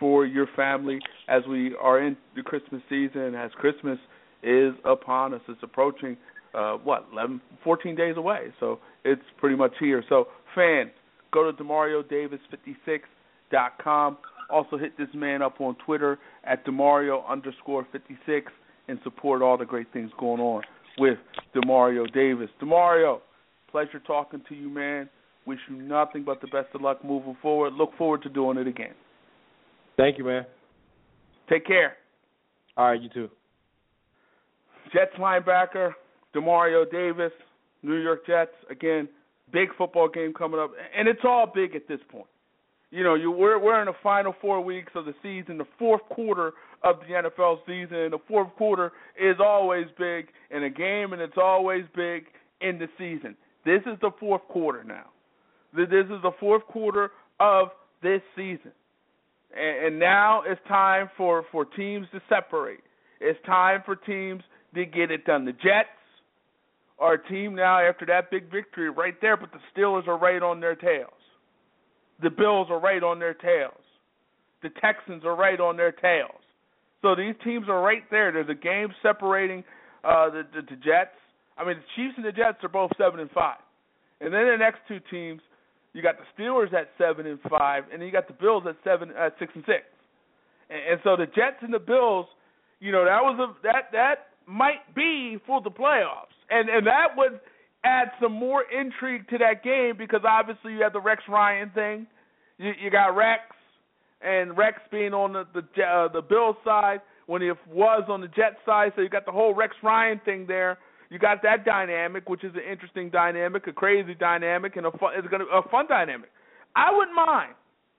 for your family as we are in the Christmas season, as Christmas is upon us. It's approaching, 14 days away. So it's pretty much here. So fans, go to DemarioDavis56.com. Also hit this man up on Twitter at Demario_56 and support all the great things going on with Demario Davis. Demario, pleasure talking to you, man. Wish you nothing but the best of luck moving forward. Look forward to doing it again. Thank you, man. Take care. All right, you too. Jets linebacker Demario Davis, New York Jets. Again, big football game coming up, and it's all big at this point. You know, we're in the final 4 weeks of the season, the fourth quarter of the NFL season. The fourth quarter is always big in a game, and it's always big in the season. This is the fourth quarter now. This is the fourth quarter of this season. And now it's time for teams to separate. It's time for teams to get it done. The Jets are a team now after that big victory right there, but the Steelers are right on their tails. The Bills are right on their tails. The Texans are right on their tails. So these teams are right there. There's a game separating the Jets. I mean, the Chiefs and the Jets are both 7-5. And then the next two teams, you got the Steelers at 7-5, and then you got the Bills at 6-6. And so the Jets and the Bills, you know, that might be for the playoffs, and that would add some more intrigue to that game because obviously you have the Rex Ryan thing. You got Rex, and Rex being on the Bills side when he was on the Jets side, so you got the whole Rex Ryan thing there. You got that dynamic, which is an interesting dynamic, a crazy dynamic, and a fun dynamic. I wouldn't mind.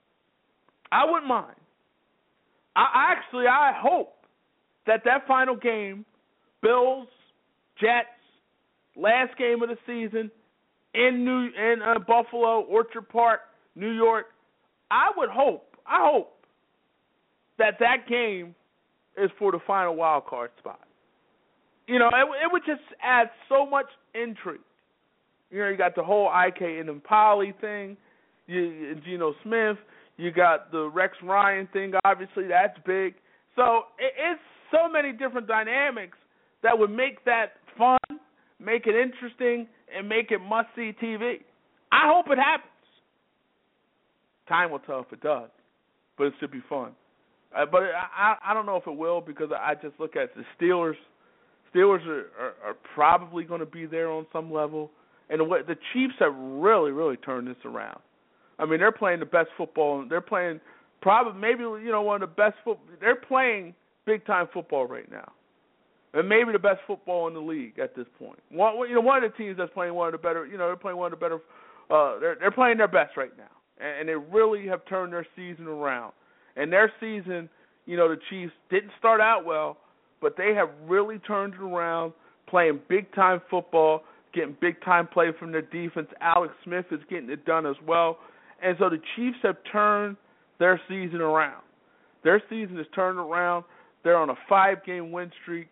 I hope that final game, Bills, Jets, last game of the season in Buffalo, Orchard Park, New York. I hope that game is for the final wild card spot. You know, it would just add so much intrigue. You know, you got the whole Ike Enemkpali thing, Geno Smith. You got the Rex Ryan thing. Obviously, that's big. So it's so many different dynamics that would make that fun, make it interesting, and make it must-see TV. I hope it happens. Time will tell if it does, but it should be fun. But I don't know if it will because I just look at the Steelers. Steelers are probably going to be there on some level. And the Chiefs have really, really turned this around. I mean, they're playing the best football. They're playing one of the best football. They're playing big-time football right now. And maybe the best football in the league at this point. One of the teams that's playing one of the better, they're playing one of the better, they're playing their best right now. And they really have turned their season around. And their season, the Chiefs didn't start out well, but they have really turned it around, playing big-time football, getting big-time play from their defense. Alex Smith is getting it done as well. And so the Chiefs have turned their season around. Their season is turned around. They're on a 6-game win streak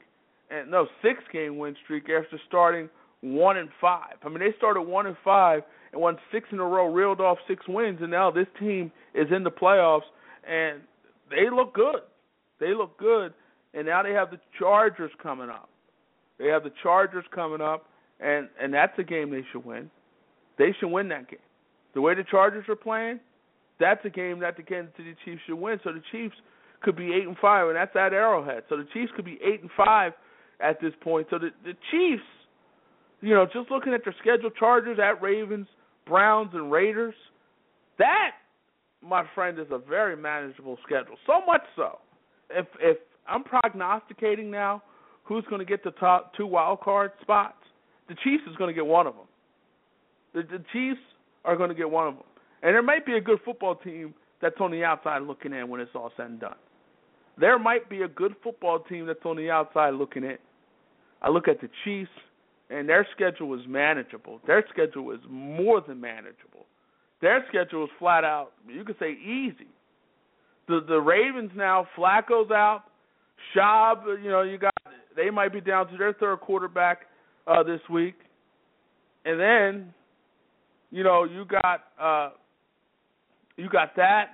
after starting 1-5. I mean, they started 1-5 and won 6 in a row, reeled off 6 wins, and now this team is in the playoffs, and they look good. And now they have the Chargers coming up. And that's a game they should win. They should win that game. The way the Chargers are playing, that's a game that the Kansas City Chiefs should win. So the Chiefs could be 8-5, and that's at Arrowhead. So the Chiefs could be 8-5 at this point. So the Chiefs, just looking at their schedule, Chargers at Ravens, Browns, and Raiders, that, my friend, is a very manageable schedule. So much so, if I'm prognosticating now who's going to get the top 2 wild card spots, the Chiefs is going to get one of them. The Chiefs are going to get one of them. And there might be a good football team that's on the outside looking in when it's all said and done. There might be a good football team that's on the outside looking in. I look at the Chiefs, and their schedule is manageable. Their schedule is more than manageable. Their schedule is flat out, you could say, easy. The Ravens now, Flacco's out. Schaub, they might be down to their third quarterback this week. And then, you got that.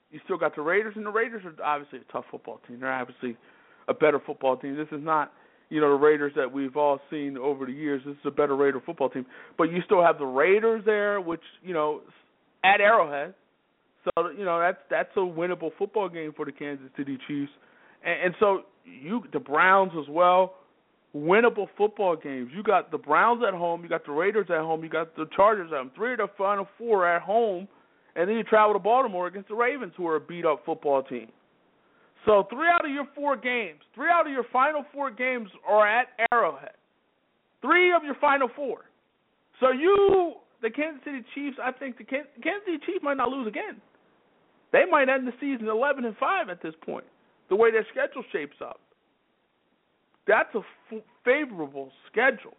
you still got the Raiders, and the Raiders are obviously a tough football team. They're obviously a better football team. This is not, the Raiders that we've all seen over the years. This is a better Raider football team. But you still have the Raiders there, which, at Arrowhead. So, that's a winnable football game for the Kansas City Chiefs. And so the Browns as well, winnable football games. You got the Browns at home, you got the Raiders at home, you got the Chargers at home. 3 of the final 4 at home, and then you travel to Baltimore against the Ravens, who are a beat-up football team. So 3 out of your 4 games, 3 out of your final 4 games are at Arrowhead. 3 of your final 4. So the Kansas City Chiefs, I think the Kansas City Chiefs might not lose again. They might end the season 11-5 at this point, the way their schedule shapes up. That's a favorable schedule,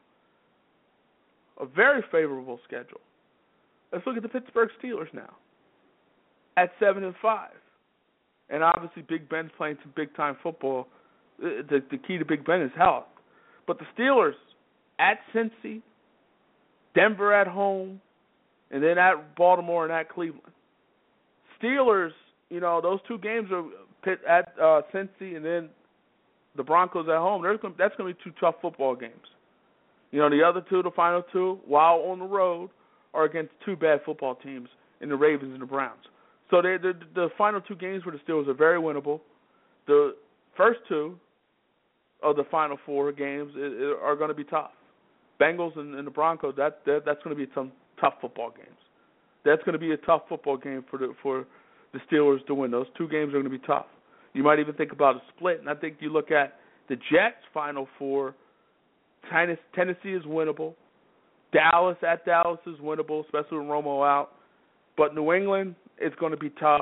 a very favorable schedule. Let's look at the Pittsburgh Steelers now at 7-5. And obviously Big Ben's playing some big-time football. The key to Big Ben is health. But the Steelers at Cincy, Denver at home, and then at Baltimore and at Cleveland. Steelers, those 2 games are at Cincy and then the Broncos at home. That's going to be 2 tough football games. The other 2, the final 2, while on the road, are against 2 bad football teams in the Ravens and the Browns. So the final 2 games for the Steelers are very winnable. The first 2 of the final 4 games are going to be tough. Bengals and the Broncos, that's going to be some tough football games. That's going to be a tough football game for the Steelers to win. Those 2 games are going to be tough. You might even think about a split, and I think you look at the Jets' final 4. Tennessee is winnable. Dallas is winnable, especially with Romo out. But New England is going to be tough,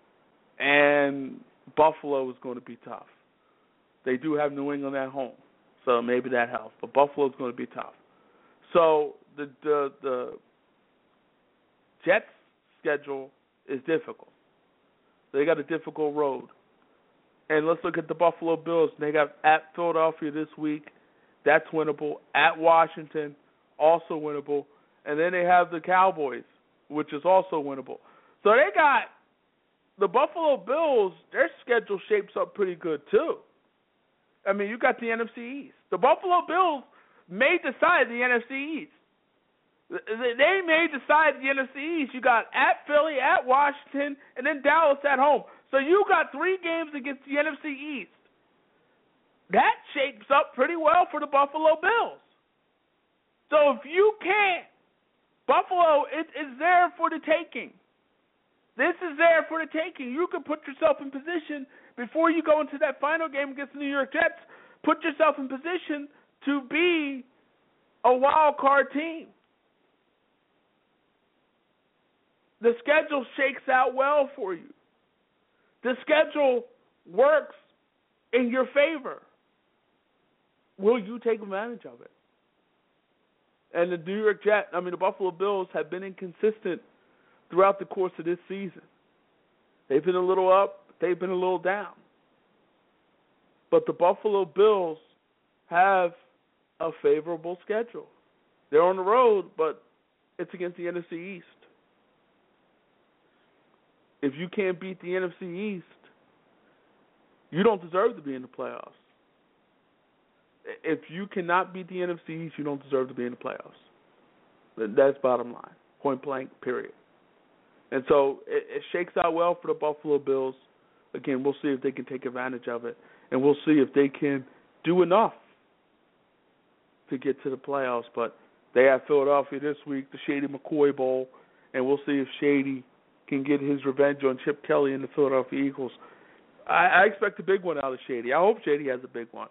and Buffalo is going to be tough. They do have New England at home, so maybe that helps. But Buffalo is going to be tough. So the Jets' schedule is difficult. They got a difficult road. And let's look at the Buffalo Bills. They got at Philadelphia this week. That's winnable. At Washington, also winnable. And then they have the Cowboys, which is also winnable. So they got the Buffalo Bills, their schedule shapes up pretty good too. I mean, you got the NFC East. The Buffalo Bills may decide the NFC East. They may decide the NFC East. You got at Philly, at Washington, and then Dallas at home. So you got 3 games against the NFC East. That shapes up pretty well for the Buffalo Bills. So if you can't, Buffalo is there for the taking. This is there for the taking. You can put yourself in position before you go into that final game against the New York Jets. Put yourself in position to be a wild card team. The schedule shakes out well for you. The schedule works in your favor. Will you take advantage of it? And the Buffalo Bills have been inconsistent throughout the course of this season. They've been a little up, they've been a little down. But the Buffalo Bills have a favorable schedule. They're on the road, but it's against the NFC East. If you can't beat the NFC East, you don't deserve to be in the playoffs. If you cannot beat the NFC East, you don't deserve to be in the playoffs. That's bottom line, point blank, period. And so it shakes out well for the Buffalo Bills. Again, we'll see if they can take advantage of it, and we'll see if they can do enough to get to the playoffs. But they have Philadelphia this week, the Shady McCoy Bowl, and we'll see if Shady can get his revenge on Chip Kelly and the Philadelphia Eagles. I expect a big one out of Shady. I hope Shady has a big one.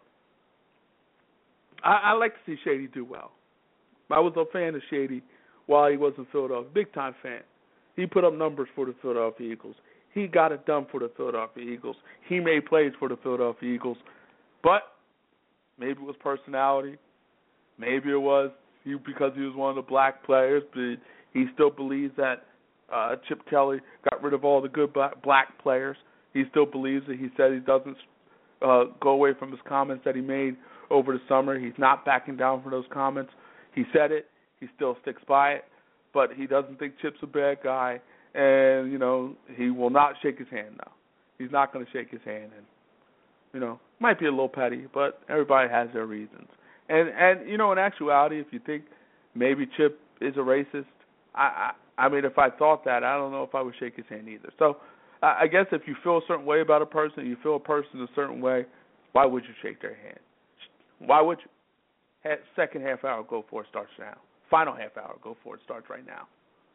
I like to see Shady do well. I was a fan of Shady while he was in Philadelphia, big-time fan. He put up numbers for the Philadelphia Eagles. He got it done for the Philadelphia Eagles. He made plays for the Philadelphia Eagles. But maybe it was personality. Maybe it was because he was one of the black players, but he still believes that Chip Kelly got rid of all the good black players. He still believes it. He said he doesn't go away from his comments that he made over the summer. He's not backing down from those comments. He said it. He still sticks by it. But he doesn't think Chip's a bad guy, and he will not shake his hand now. He's not going to shake his hand, and might be a little petty, but everybody has their reasons. And in actuality, if you think maybe Chip is a racist, I mean, if I thought that, I don't know if I would shake his hand either. So I guess if you feel a certain way about a person, you feel a person a certain way, why would you shake their hand? Why would you? Second half hour, Go For It starts now. Final half hour, Go For It starts right now.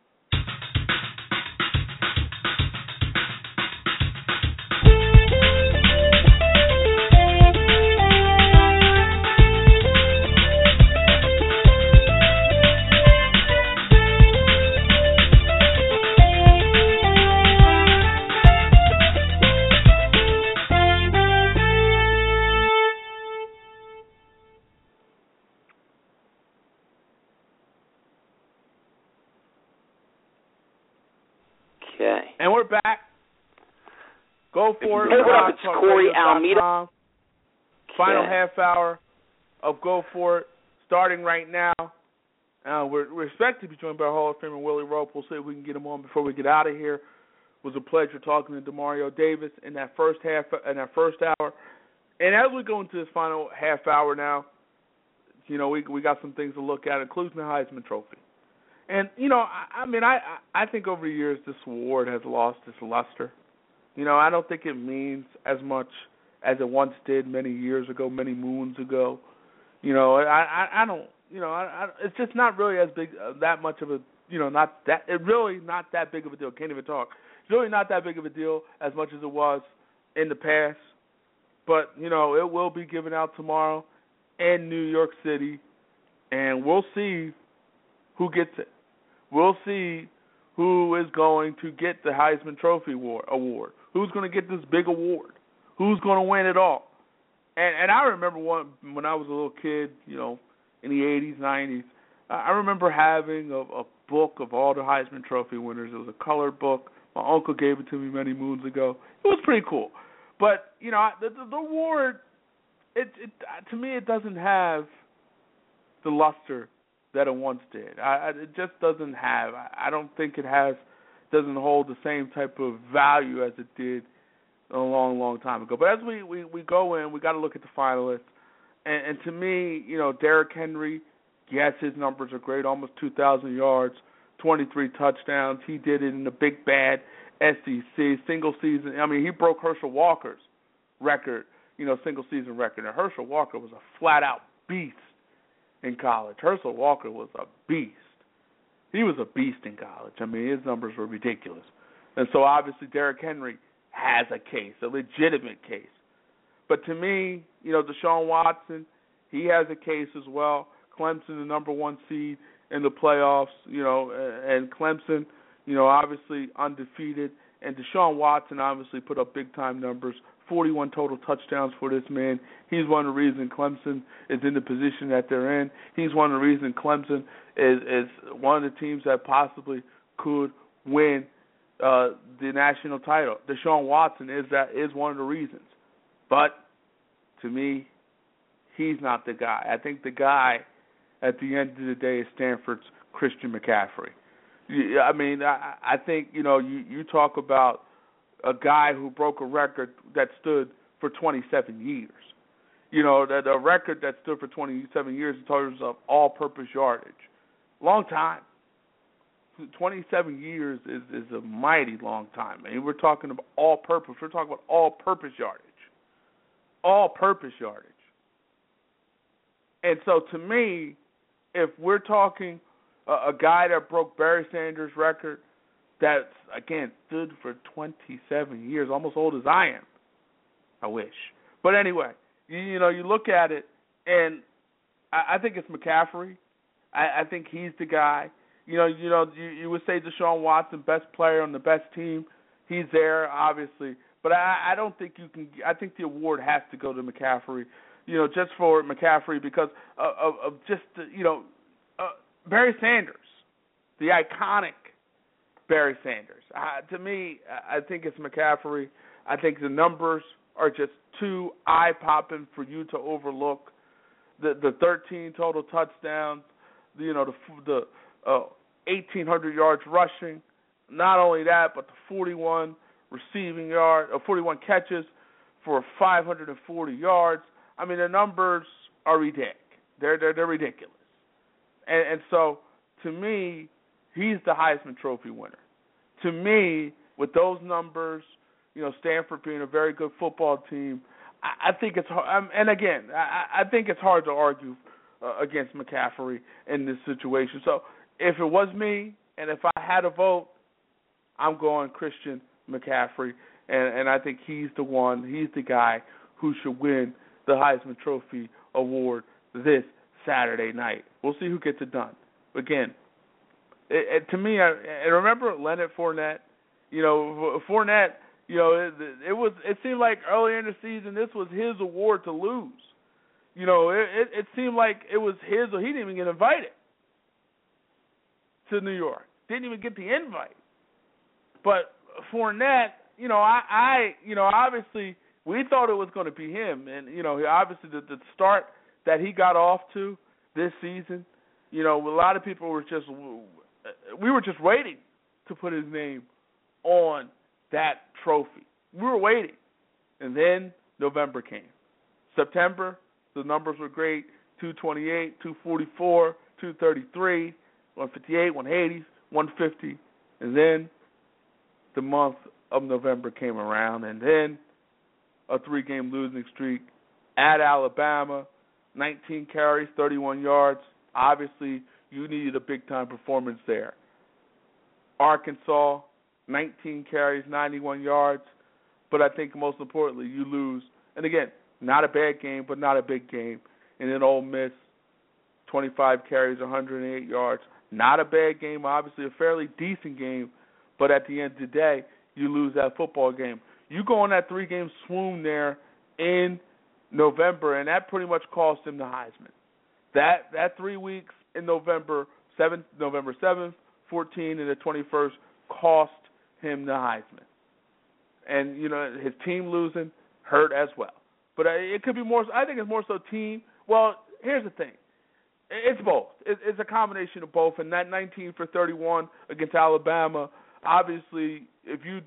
And we're back. Go For It. Hey, what up? It's Corey Almeida. Final half hour of Go For It starting right now. We're expected to be joined by Hall of Famer Willie Rope. We'll see if we can get him on before we get out of here. It was a pleasure talking to DeMario Davis in that first hour. And as we go into this final half hour now, we got some things to look at, including the Heisman Trophy. And, I think over the years this award has lost its luster. I don't think it means as much as it once did many years ago, many moons ago. I don't, it's just not really as big, that much of a, not that big of a deal. Can't even talk. It's really not that big of a deal as much as it was in the past. But, it will be given out tomorrow in New York City, and we'll see who gets it. We'll see who is going to get the Heisman Trophy award. Who's going to get this big award? Who's going to win it all? And I remember when I was a little kid, in the 80s, 90s, I remember having a book of all the Heisman Trophy winners. It was a colored book. My uncle gave it to me many moons ago. It was pretty cool. But, the award, it to me, it doesn't have the luster that it once did. It just doesn't have. I don't think it doesn't hold the same type of value as it did a long, long time ago. But as we go in, we got to look at the finalists. And to me, Derrick Henry, yes, his numbers are great, almost 2,000 yards, 23 touchdowns. He did it in the big bad SEC single season. I mean, he broke Herschel Walker's record, single season record. And Herschel Walker was a flat out beast in college. Herschel Walker was a beast. He was a beast in college. I mean, his numbers were ridiculous. And so obviously Derrick Henry has a case, a legitimate case. But to me, Deshaun Watson, he has a case as well. Clemson, the number one seed in the playoffs, and Clemson, obviously undefeated. And Deshaun Watson obviously put up big-time numbers, 41 total touchdowns for this man. He's one of the reasons Clemson is in the position that they're in. He's one of the reasons Clemson is one of the teams that possibly could win the national title. Deshaun Watson is one of the reasons. But to me, he's not the guy. I think the guy at the end of the day is Stanford's Christian McCaffrey. I mean, I think, you talk about a guy who broke a record that stood for 27 years. That a record that stood for 27 years in terms of all-purpose yardage. Long time. 27 years is a mighty long time. I mean, we're talking about all-purpose. We're talking about all-purpose yardage. All-purpose yardage. And so to me, if we're talking a guy that broke Barry Sanders' record, that's, again, stood for 27 years, almost old as I am. I wish. But anyway, you look at it, and I think it's McCaffrey. I think he's the guy. You would say Deshaun Watson, best player on the best team. He's there, obviously. But I don't think you can – I think the award has to go to McCaffrey, just for McCaffrey because of just, Barry Sanders, the iconic Barry Sanders. To me, I think it's McCaffrey. I think the numbers are just too eye-popping for you to overlook. The 13 total touchdowns, the 1,800 yards rushing, not only that, but the 41 receiving yard, 41 catches for 540 yards. I mean, the numbers are ridiculous. They're ridiculous. And so, to me, he's the Heisman Trophy winner. To me, with those numbers, Stanford being a very good football team, I think it's hard. And again, I think it's hard to argue against McCaffrey in this situation. So, if it was me, and if I had a vote, I'm going Christian McCaffrey, and I think he's the one. He's the guy who should win the Heisman Trophy award this Saturday night. We'll see who gets it done. Again, to me, I remember Leonard Fournette. Fournette. It seemed like earlier in the season this was his award to lose. It seemed like it was his. He didn't even get invited to New York. Didn't even get the invite. But Fournette, obviously we thought it was going to be him, and obviously the start that he got off to this season, a lot of people were just waiting to put his name on that trophy. We were waiting, and then November came. September, the numbers were great: 228, 244, 233, 158, 180, 150, and then the month of November came around, and then a 3-game losing streak at Alabama, 19 carries, 31 yards. Obviously, you needed a big-time performance there. Arkansas, 19 carries, 91 yards. But I think most importantly, you lose. And again, not a bad game, but not a big game. And then Ole Miss, 25 carries, 108 yards. Not a bad game, obviously a fairly decent game. But at the end of the day, you lose that football game. You go on that 3-game swoon there in November, and that pretty much cost him the Heisman. That 3 weeks in November 7th, 14th, and the 21st cost him the Heisman. And, his team losing hurt as well. But it could be more, I think it's more so team. Well, here's the thing. It's both. It's a combination of both. And that 19 for 31 against Alabama, obviously, if you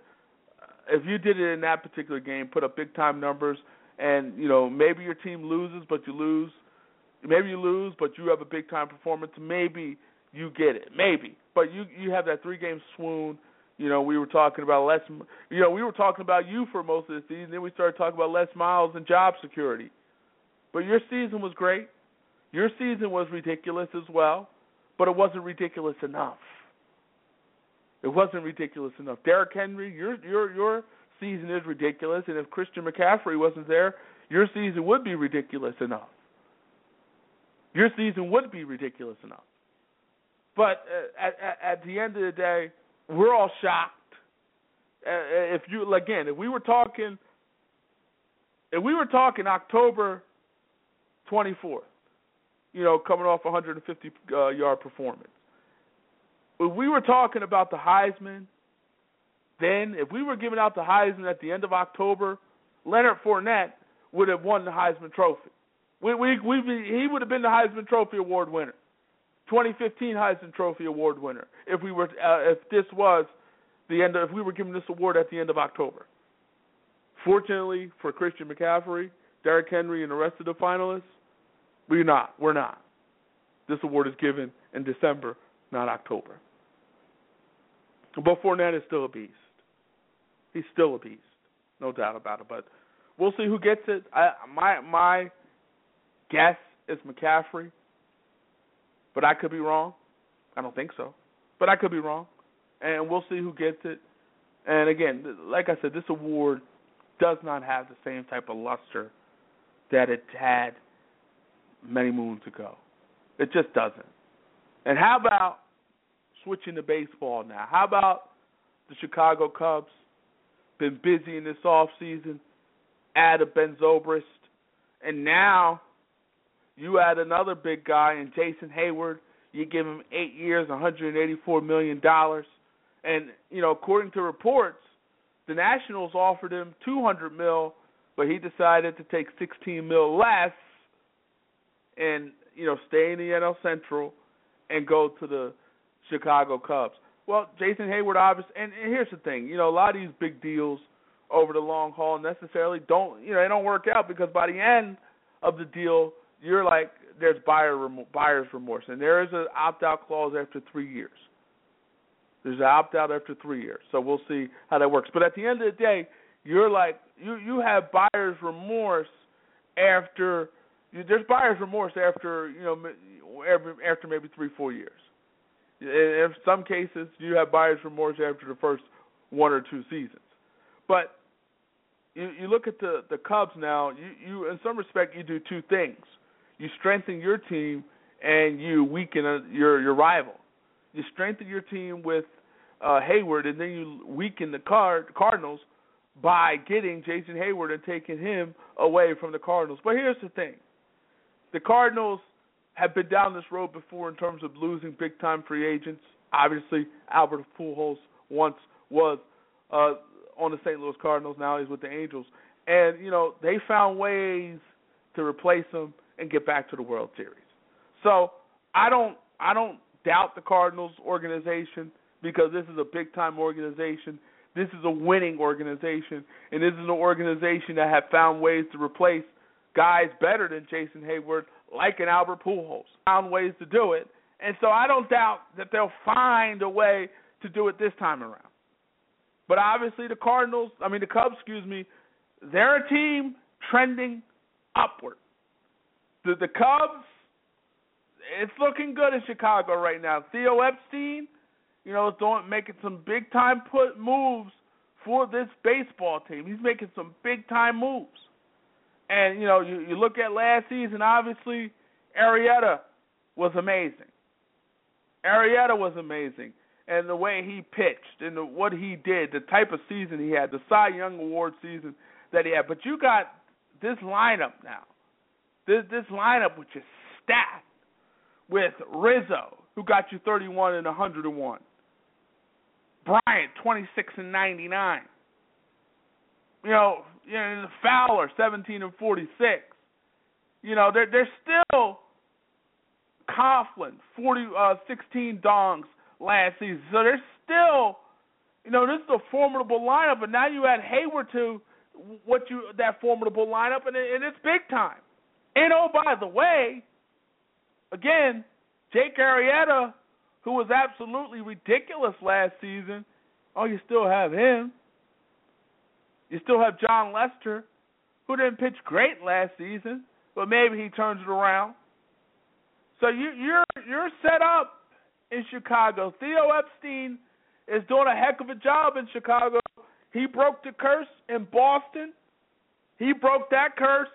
did it in that particular game, put up big-time numbers, and, maybe your team loses, but you lose. Maybe you lose, but you have a big-time performance. Maybe you get it. Maybe. But you have that 3-game swoon. We were talking about we were talking about you for most of the season. Then we started talking about Les Miles and job security. But your season was great. Your season was ridiculous as well, but it wasn't ridiculous enough. It wasn't ridiculous enough. Derrick Henry, your season is ridiculous, and if Christian McCaffrey wasn't there, your season would be ridiculous enough. Your season would be ridiculous enough. But at the end of the day, we're all shocked. If we were talking October 24th, coming off a 150-yard performance. If we were talking about the Heisman, then if we were giving out the Heisman at the end of October, Leonard Fournette would have won the Heisman Trophy. He would have been the Heisman Trophy Award winner, 2015 Heisman Trophy Award winner. If we were, if we were giving this award at the end of October. Fortunately for Christian McCaffrey, Derrick Henry, and the rest of the finalists, we're not. This award is given in December, not October. But Fournette is still a beast. He's still a beast, no doubt about it. But we'll see who gets it. My guess is McCaffrey, but I could be wrong. I don't think so, but I could be wrong. And we'll see who gets it. And again, like I said, this award does not have the same type of luster that it had many moons ago. It just doesn't. And how about switching to baseball now? How about the Chicago Cubs? Been busy in this offseason. Added Ben Zobrist. And now you add another big guy in Jason Hayward. You give him 8 years, $184 million. And, according to reports, the Nationals offered him $200 million, but he decided to take $16 million less and, stay in the NL Central and go to the Chicago Cubs. Well, Jason Hayward, obviously, and here's the thing. A lot of these big deals over the long haul necessarily don't, they don't work out because by the end of the deal, you're like, there's buyer's remorse, and there is an opt-out clause after 3 years. There's an opt-out after 3 years, so we'll see how that works. But at the end of the day, you're like, you have buyer's remorse after, there's buyer's remorse after, after maybe 3-4 years. In some cases, you have buyer's remorse after the first 1 or 2 seasons. But you look at the Cubs now, you in some respect, you do 2 things. You strengthen your team and you weaken your rival. You strengthen your team with Hayward, and then you weaken the Cardinals by getting Jason Hayward and taking him away from the Cardinals. But here's the thing. The Cardinals have been down this road before in terms of losing big-time free agents. Obviously, Albert Pujols once was on the St. Louis Cardinals. Now he's with the Angels. And, they found ways to replace him and get back to the World Series. So I don't doubt the Cardinals organization because this is a big-time organization. This is a winning organization. And this is an organization that have found ways to replace guys better than Jason Hayward, like an Albert Pujols, found ways to do it. And so I don't doubt that they'll find a way to do it this time around. But obviously the Cubs, they're a team trending upward. The Cubs, it's looking good in Chicago right now. Theo Epstein, is making some big-time moves for this baseball team. He's making some big-time moves. And, you look at last season, obviously, Arrieta was amazing. And the way he pitched and what he did, the type of season he had, the Cy Young Award season that he had. But you got this lineup now. This lineup which is stacked with Rizzo, who got you 31 and 101. Bryant, 26 and 99. Fowler, 17 and 46. They're still Coughlin, 16 dongs last season. So they're still, this is a formidable lineup. But now you add Hayward to that formidable lineup, and it's big time. And by the way, again, Jake Arrieta, who was absolutely ridiculous last season, you still have him. You still have John Lester, who didn't pitch great last season, but maybe he turns it around. So you're set up in Chicago. Theo Epstein is doing a heck of a job in Chicago. He broke the curse in Boston. He broke that curse.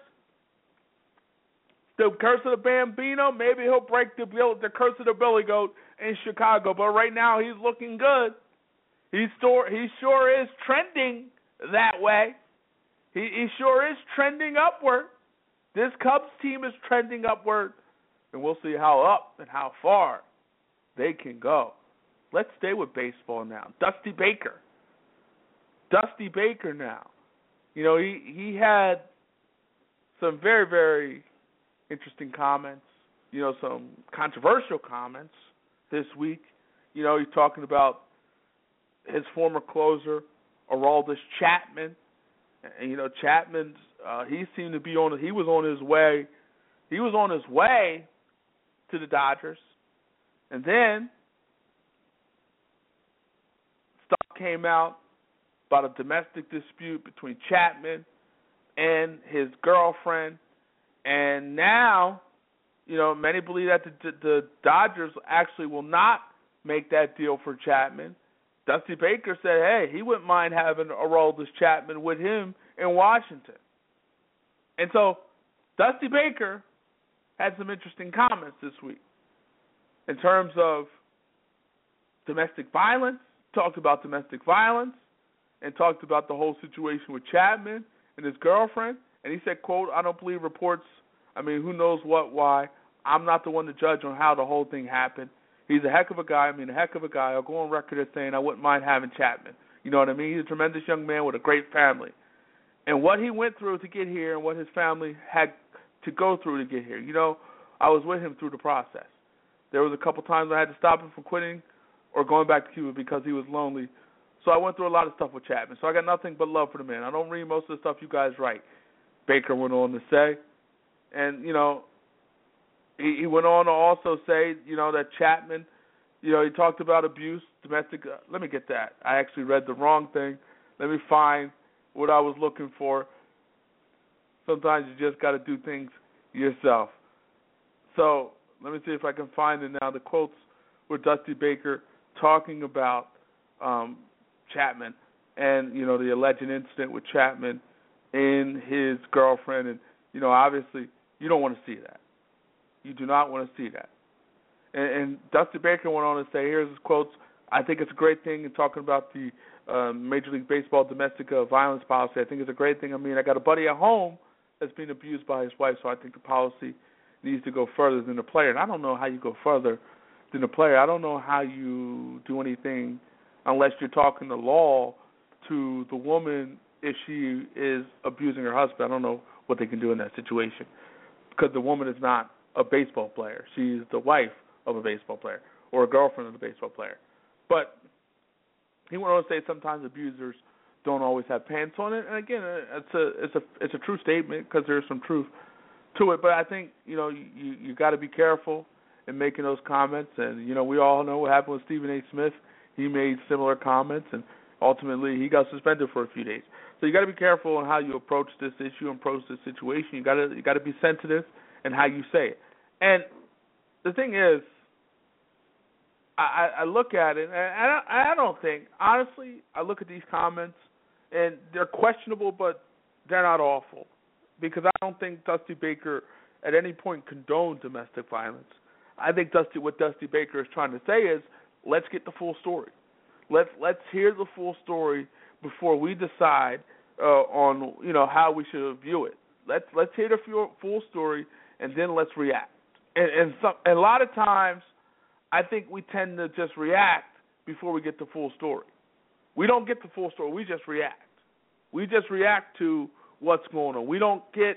The curse of the Bambino. Maybe he'll break the curse of the Billy Goat in Chicago. But right now he's looking good. He sure is trending that way. He sure is trending upward. This Cubs team is trending upward. And we'll see how up and how far they can go. Let's stay with baseball now. Dusty Baker now. He had some very, very interesting comments, some controversial comments this week. He's talking about his former closer, Aroldis Chapman. And, Chapman, he seemed to be he was on his way to the Dodgers. And then stuff came out about a domestic dispute between Chapman and his girlfriend. And now, many believe that the Dodgers actually will not make that deal for Chapman. Dusty Baker said, hey, he wouldn't mind having Aroldis Chapman with him in Washington. And so Dusty Baker had some interesting comments this week in terms of domestic violence, talked about domestic violence, and talked about the whole situation with Chapman and his girlfriend. And he said, quote, I don't believe reports, who knows why. I'm not the one to judge on how the whole thing happened. He's a heck of a guy. I'll go on record as saying I wouldn't mind having Chapman. You know what I mean? He's a tremendous young man with a great family. And what he went through to get here and what his family had to go through to get here. I was with him through the process. There was a couple times I had to stop him from quitting or going back to Cuba because he was lonely. So I went through a lot of stuff with Chapman. So I got nothing but love for the man. I don't read most of the stuff you guys write. Baker went on to say, and, you know, he went on to also say, you know, that Chapman, you know, he talked about abuse, domestic. Let me get that. I actually read the wrong thing. Let me find what I was looking for. Sometimes you just got to do things yourself. So let me see if I can find it now. The quotes were Dusty Baker talking about Chapman and, you know, the alleged incident with Chapman and his girlfriend. And, you know, obviously you don't want to see that. You do not want to see that. And Dusty Baker went on to say, here's his quotes, I think it's a great thing in talking about the Major League Baseball domestic violence policy. I think it's a great thing. I mean, I got a buddy at home that's being abused by his wife, so I think the policy needs to go further than the player. And I don't know how you go further than the player. I don't know how you do anything unless you're talking the law to the woman if she is abusing her husband. I don't know what they can do in that situation because the woman is not a baseball player. She's the wife of a baseball player or a girlfriend of a baseball player. But he went on to say sometimes abusers don't always have pants on it. And again, it's a true statement because there's some truth to it. But I think, you know, you got to be careful in making those comments. And, you know, we all know what happened with Stephen A. Smith. He made similar comments, and ultimately he got suspended for a few days. So you got to be careful on how you approach this issue, approach this situation. You got to be sensitive in how you say it. And the thing is, I look at it, and I don't think, honestly, I look at these comments, and they're questionable, but they're not awful. Because I don't think Dusty Baker at any point condoned domestic violence. I think what Dusty Baker is trying to say is, let's get the full story. Let's hear the full story before we decide on, you know, how we should view it. Let's hear the full story, and then let's react. And a lot of times, I think we tend to just react before we get the full story. We don't get the full story. We just react. We just react to what's going on. We don't get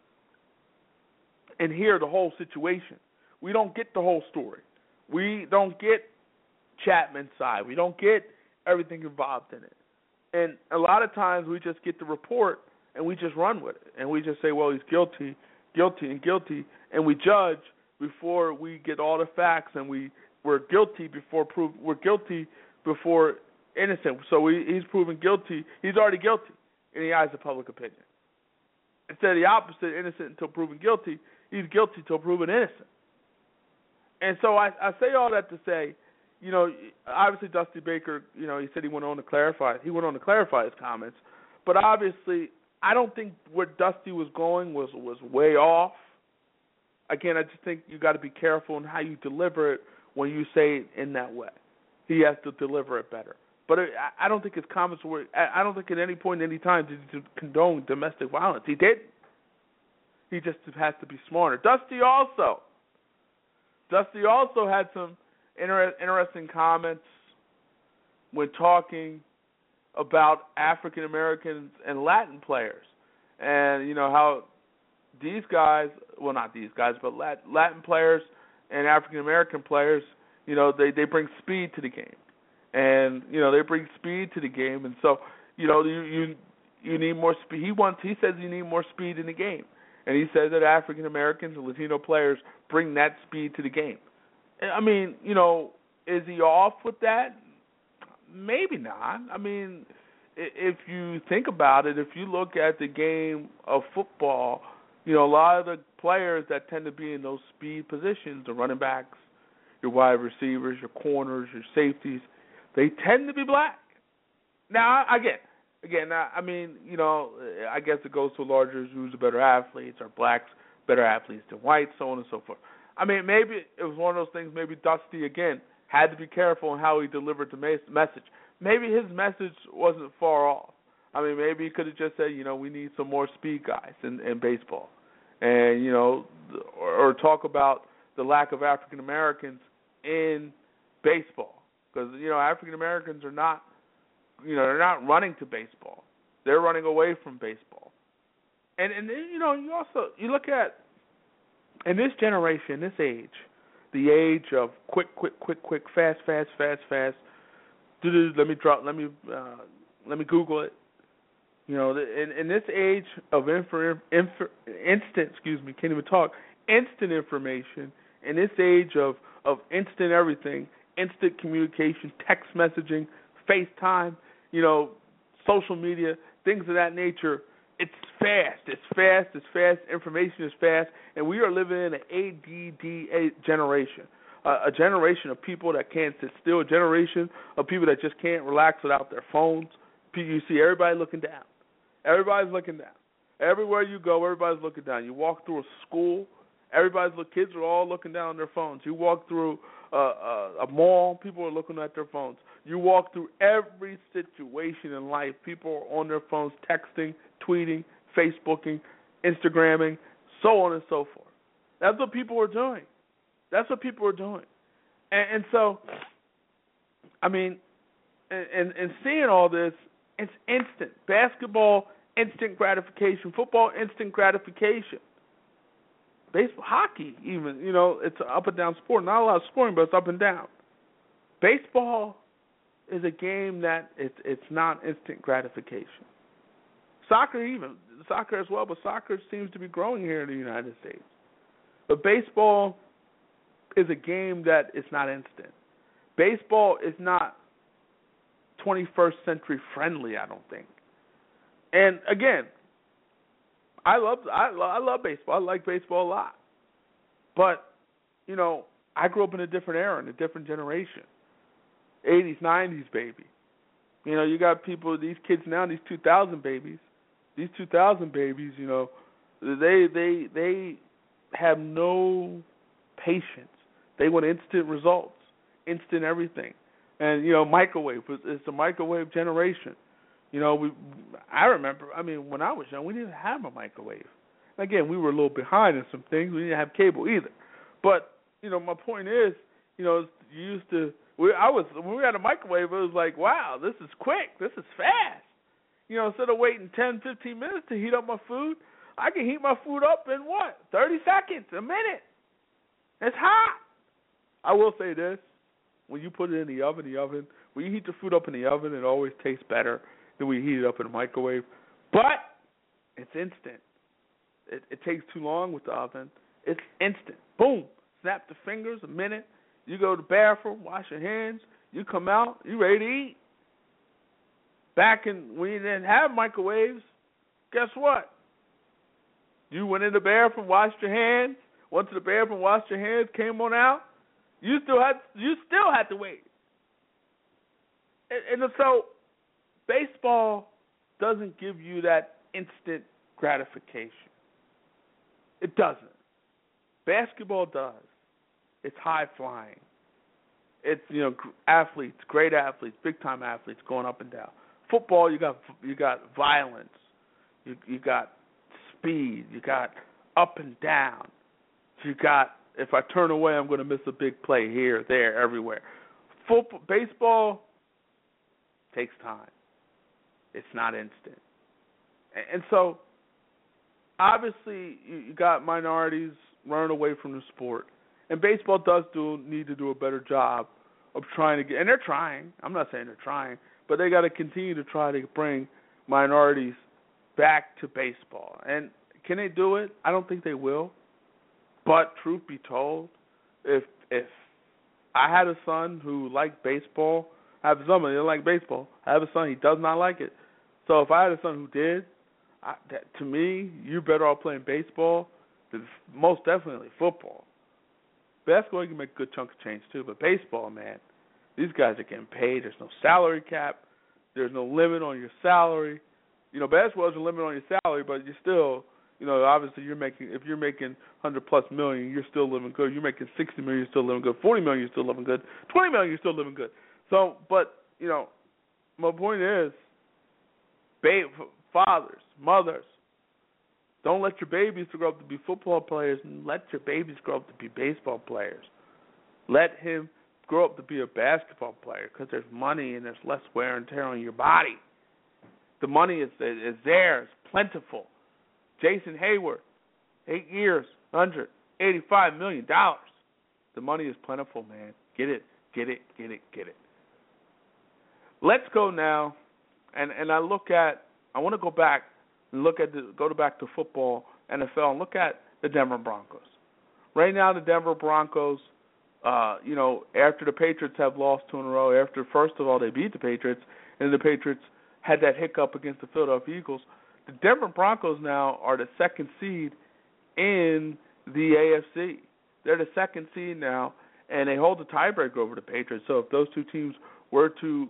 and hear the whole situation. We don't get the whole story. We don't get Chapman's side. We don't get everything involved in it. And a lot of times we just get the report and we just run with it. And we just say, well, he's guilty, and we judge before we get all the facts, and we're guilty before innocent. So he's proven guilty. He's already guilty in the eyes of public opinion. Instead of the opposite, innocent until proven guilty, he's guilty until proven innocent. And so I say all that to say, you know, obviously Dusty Baker, you know, he said he went on to clarify his comments, but obviously I don't think where Dusty was going was way off. Again, I just think you got to be careful in how you deliver it when you say it in that way. He has to deliver it better. But I don't think his comments were. I don't think at any point, any time, did he condone domestic violence. He didn't. He just has to be smarter. Dusty also had some interesting comments when talking about African Americans and Latin players, and you know how these guys, well, not these guys, but Latin players and African American players, you know, they bring speed to the game. And, you know, they bring speed to the game. And so, you know, you need more speed. He says you need more speed in the game. And he says that African Americans and Latino players bring that speed to the game. I mean, you know, is he off with that? Maybe not. I mean, if you think about it, if you look at the game of football, you know, a lot of the players that tend to be in those speed positions, the running backs, your wide receivers, your corners, your safeties, they tend to be black. Now, again, I mean, you know, I guess it goes to larger who's the better athletes, are blacks better athletes than whites, so on and so forth. I mean, maybe it was one of those things, maybe Dusty, again, had to be careful in how he delivered the message. Maybe his message wasn't far off. I mean, maybe he could have just said, you know, we need some more speed guys in baseball. And, you know, or talk about the lack of African Americans in baseball. Because, you know, African Americans are not, you know, they're not running to baseball. They're running away from baseball. And you know, you look at, in this generation, this age, the age of quick, fast. Let me Google it. You know, in this age of instant information, in this age of instant everything, instant communication, text messaging, FaceTime, you know, social media, things of that nature, it's fast. Information is fast, and we are living in an ADD generation, a generation of people that can't sit still, a generation of people that just can't relax without their phones. You see everybody looking down. Everybody's looking down. Everywhere you go, everybody's looking down. You walk through a school, kids are all looking down on their phones. You walk through a mall, people are looking at their phones. You walk through every situation in life, people are on their phones, texting, tweeting, Facebooking, Instagramming, so on and so forth. That's what people are doing. And so, I mean, and seeing all this, it's instant. Basketball, instant gratification. Football, instant gratification. Baseball, hockey, even, you know, it's an up and down sport. Not a lot of scoring, but it's up and down. Baseball is a game that it's not instant gratification. Soccer as well, but soccer seems to be growing here in the United States. But baseball is a game that is not instant. Baseball is not 21st century friendly, I don't think. And again, I love baseball. I like baseball a lot. But, you know, I grew up in a different era, in a different generation. 80s, 90s, baby. You know, you got people, these kids now, these 2000 babies, you know, they have no patience. They want instant results, instant everything. And, you know, microwave, it's the microwave generation. You know, I remember, I mean, when I was young, we didn't have a microwave. Again, we were a little behind in some things. We didn't have cable either. But, you know, my point is, you know, when we had a microwave, it was like, wow, this is quick. This is fast. You know, instead of waiting 10, 15 minutes to heat up my food, I can heat my food up in 30 seconds, a minute. It's hot. I will say this. When you put it in the oven, when you heat the food up in the oven, it always tastes better than when you heat it up in the microwave. But it's instant. It takes too long with the oven. It's instant. Boom. Snap the fingers, a minute. You go to the bathroom, wash your hands. You come out, you ready to eat. Back when you didn't have microwaves, guess what? You went in the bathroom, washed your hands, went to the bathroom, washed your hands, came on out. You still had to wait. And so baseball doesn't give you that instant gratification. It doesn't. Basketball does. It's high flying. It's, you know, athletes, great athletes, big time athletes going up and down. Football, you got violence, you got speed, you got up and down, you got, if I turn away, I'm going to miss a big play here, there, everywhere. Baseball takes time. It's not instant. And so, obviously, you got minorities running away from the sport. And baseball does need to do a better job of trying to get, and they're trying. I'm not saying they're trying, but they got to continue to try to bring minorities back to baseball. And can they do it? I don't think they will. But truth be told, if I had a son who liked baseball, I have somebody that liked baseball. I have a son, he does not like it. So if I had a son who did, to me, you're better off playing baseball than most definitely football. Basketball, you can make a good chunk of change too, but baseball, man, these guys are getting paid. There's no salary cap. There's no limit on your salary. You know, basketball is a limit on your salary, but you're still, you know, obviously if you're making $100+ million, you're still living good. You're making $60 million, you're still living good. $40 million, you're still living good. $20 million, you're still living good. So, but, you know, my point is, fathers, mothers, don't let your babies grow up to be football players, and let your babies grow up to be baseball players. Let him grow up to be a basketball player, because there's money and there's less wear and tear on your body. The money is there. It's plentiful. Jason Hayward, 8 years, $185 million. The money is plentiful, man. Get it, get it, get it, get it. Let's go now, and I want to go back and go back to football, NFL, and look at the Denver Broncos. Right now, the Denver Broncos, after the Patriots have lost 2 in a row, after first of all they beat the Patriots, and the Patriots had that hiccup against the Philadelphia Eagles, the Denver Broncos now are the second seed in the AFC. They're the second seed now, and they hold the tiebreaker over the Patriots. So if those two teams were to,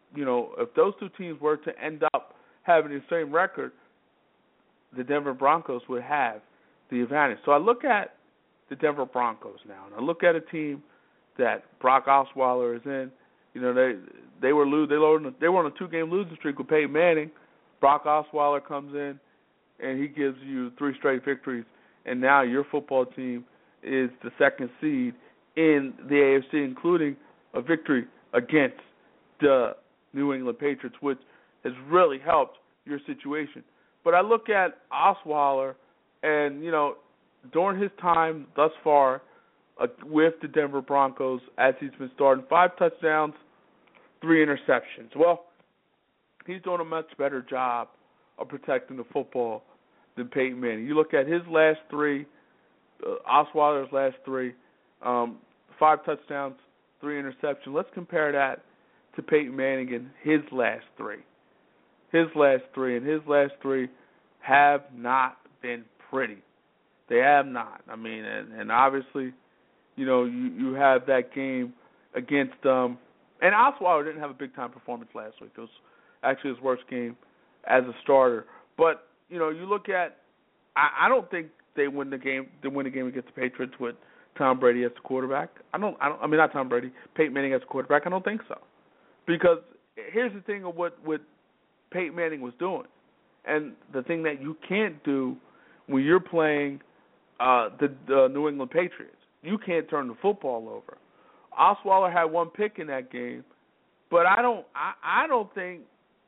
end up having the same record, the Denver Broncos would have the advantage. So I look at the Denver Broncos now, and I look at a team that Brock Osweiler is in. They were on a 2-game losing streak with Peyton Manning. Brock Osweiler comes in, and he gives you 3 straight victories, and now your football team is the second seed in the AFC, including a victory against the New England Patriots, which has really helped your situation. But I look at Osweiler, and, during his time thus far with the Denver Broncos, as he's been starting, 5 touchdowns, 3 interceptions. Well, he's doing a much better job of protecting the football than Peyton Manning. You look at his last 3, Osweiler's last 3, 5 touchdowns, 3 interceptions. Let's compare that to Peyton Manning and his last 3. His last 3 have not been pretty. They have not. I mean, and obviously, you have that game against and Osweiler didn't have a big-time performance last week. It was actually his worst game as a starter. But, you look at, I don't think they win the game against the Patriots with Tom Brady as the quarterback. Not Tom Brady, Peyton Manning as the quarterback. I don't think so. Because here's the thing of what Peyton Manning was doing. And the thing that you can't do when you're playing the New England Patriots, you can't turn the football over. Osweiler had 1 pick in that game, but I don't think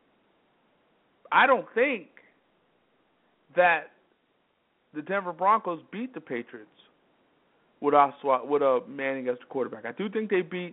that the Denver Broncos beat the Patriots with Manning as the quarterback. I do think they beat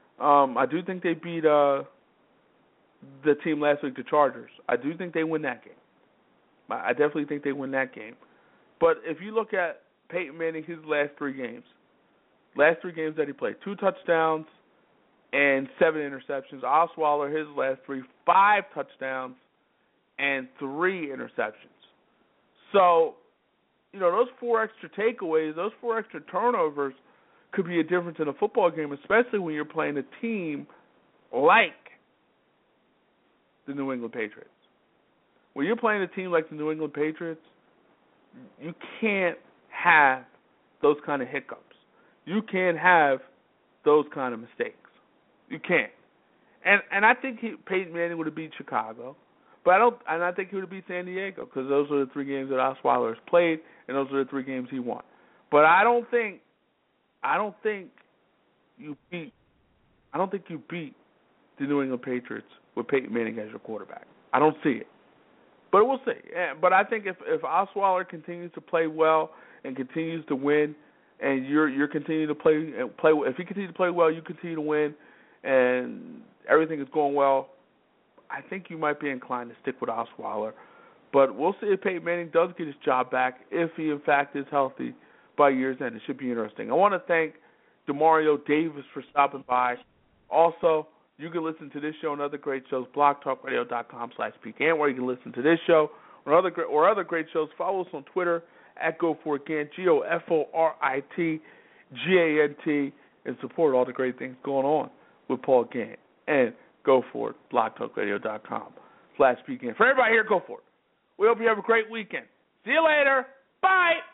the team last week, the Chargers. I do think they win that game. I definitely think they win that game. But if you look at Peyton Manning, his last 3 games that he played, 2 touchdowns and 7 interceptions. Osweiler, his last 3, 5 touchdowns and 3 interceptions. So, those 4 extra takeaways, those 4 extra turnovers could be a difference in a football game, especially when you're playing a team like the New England Patriots. When you're playing a team like the New England Patriots, you can't have those kind of hiccups. You can't have those kind of mistakes. You can't. And I think Peyton Manning would have beat Chicago, but I think he would have beat San Diego because those are the 3 games that Osweiler has played, and those are the 3 games he won. But I don't think you beat the New England Patriots with Peyton Manning as your quarterback. I don't see it. But we'll see. But I think if Osweiler continues to play well and continues to win, and you're continuing to play, if he continues to play well, you continue to win, and everything is going well, I think you might be inclined to stick with Osweiler. But we'll see if Peyton Manning does get his job back, if he in fact is healthy by year's end. It should be interesting. I want to thank Demario Davis for stopping by. Also, you can listen to this show and other great shows, blogtalkradio.com/PCAN, where you can listen to this show or other great shows. Follow us on Twitter at GoForItGant, GoForitGant, and support all the great things going on with Paul Gant. And go for it, blogtalkradio.com/PCAN. For everybody here, go for it. We hope you have a great weekend. See you later. Bye.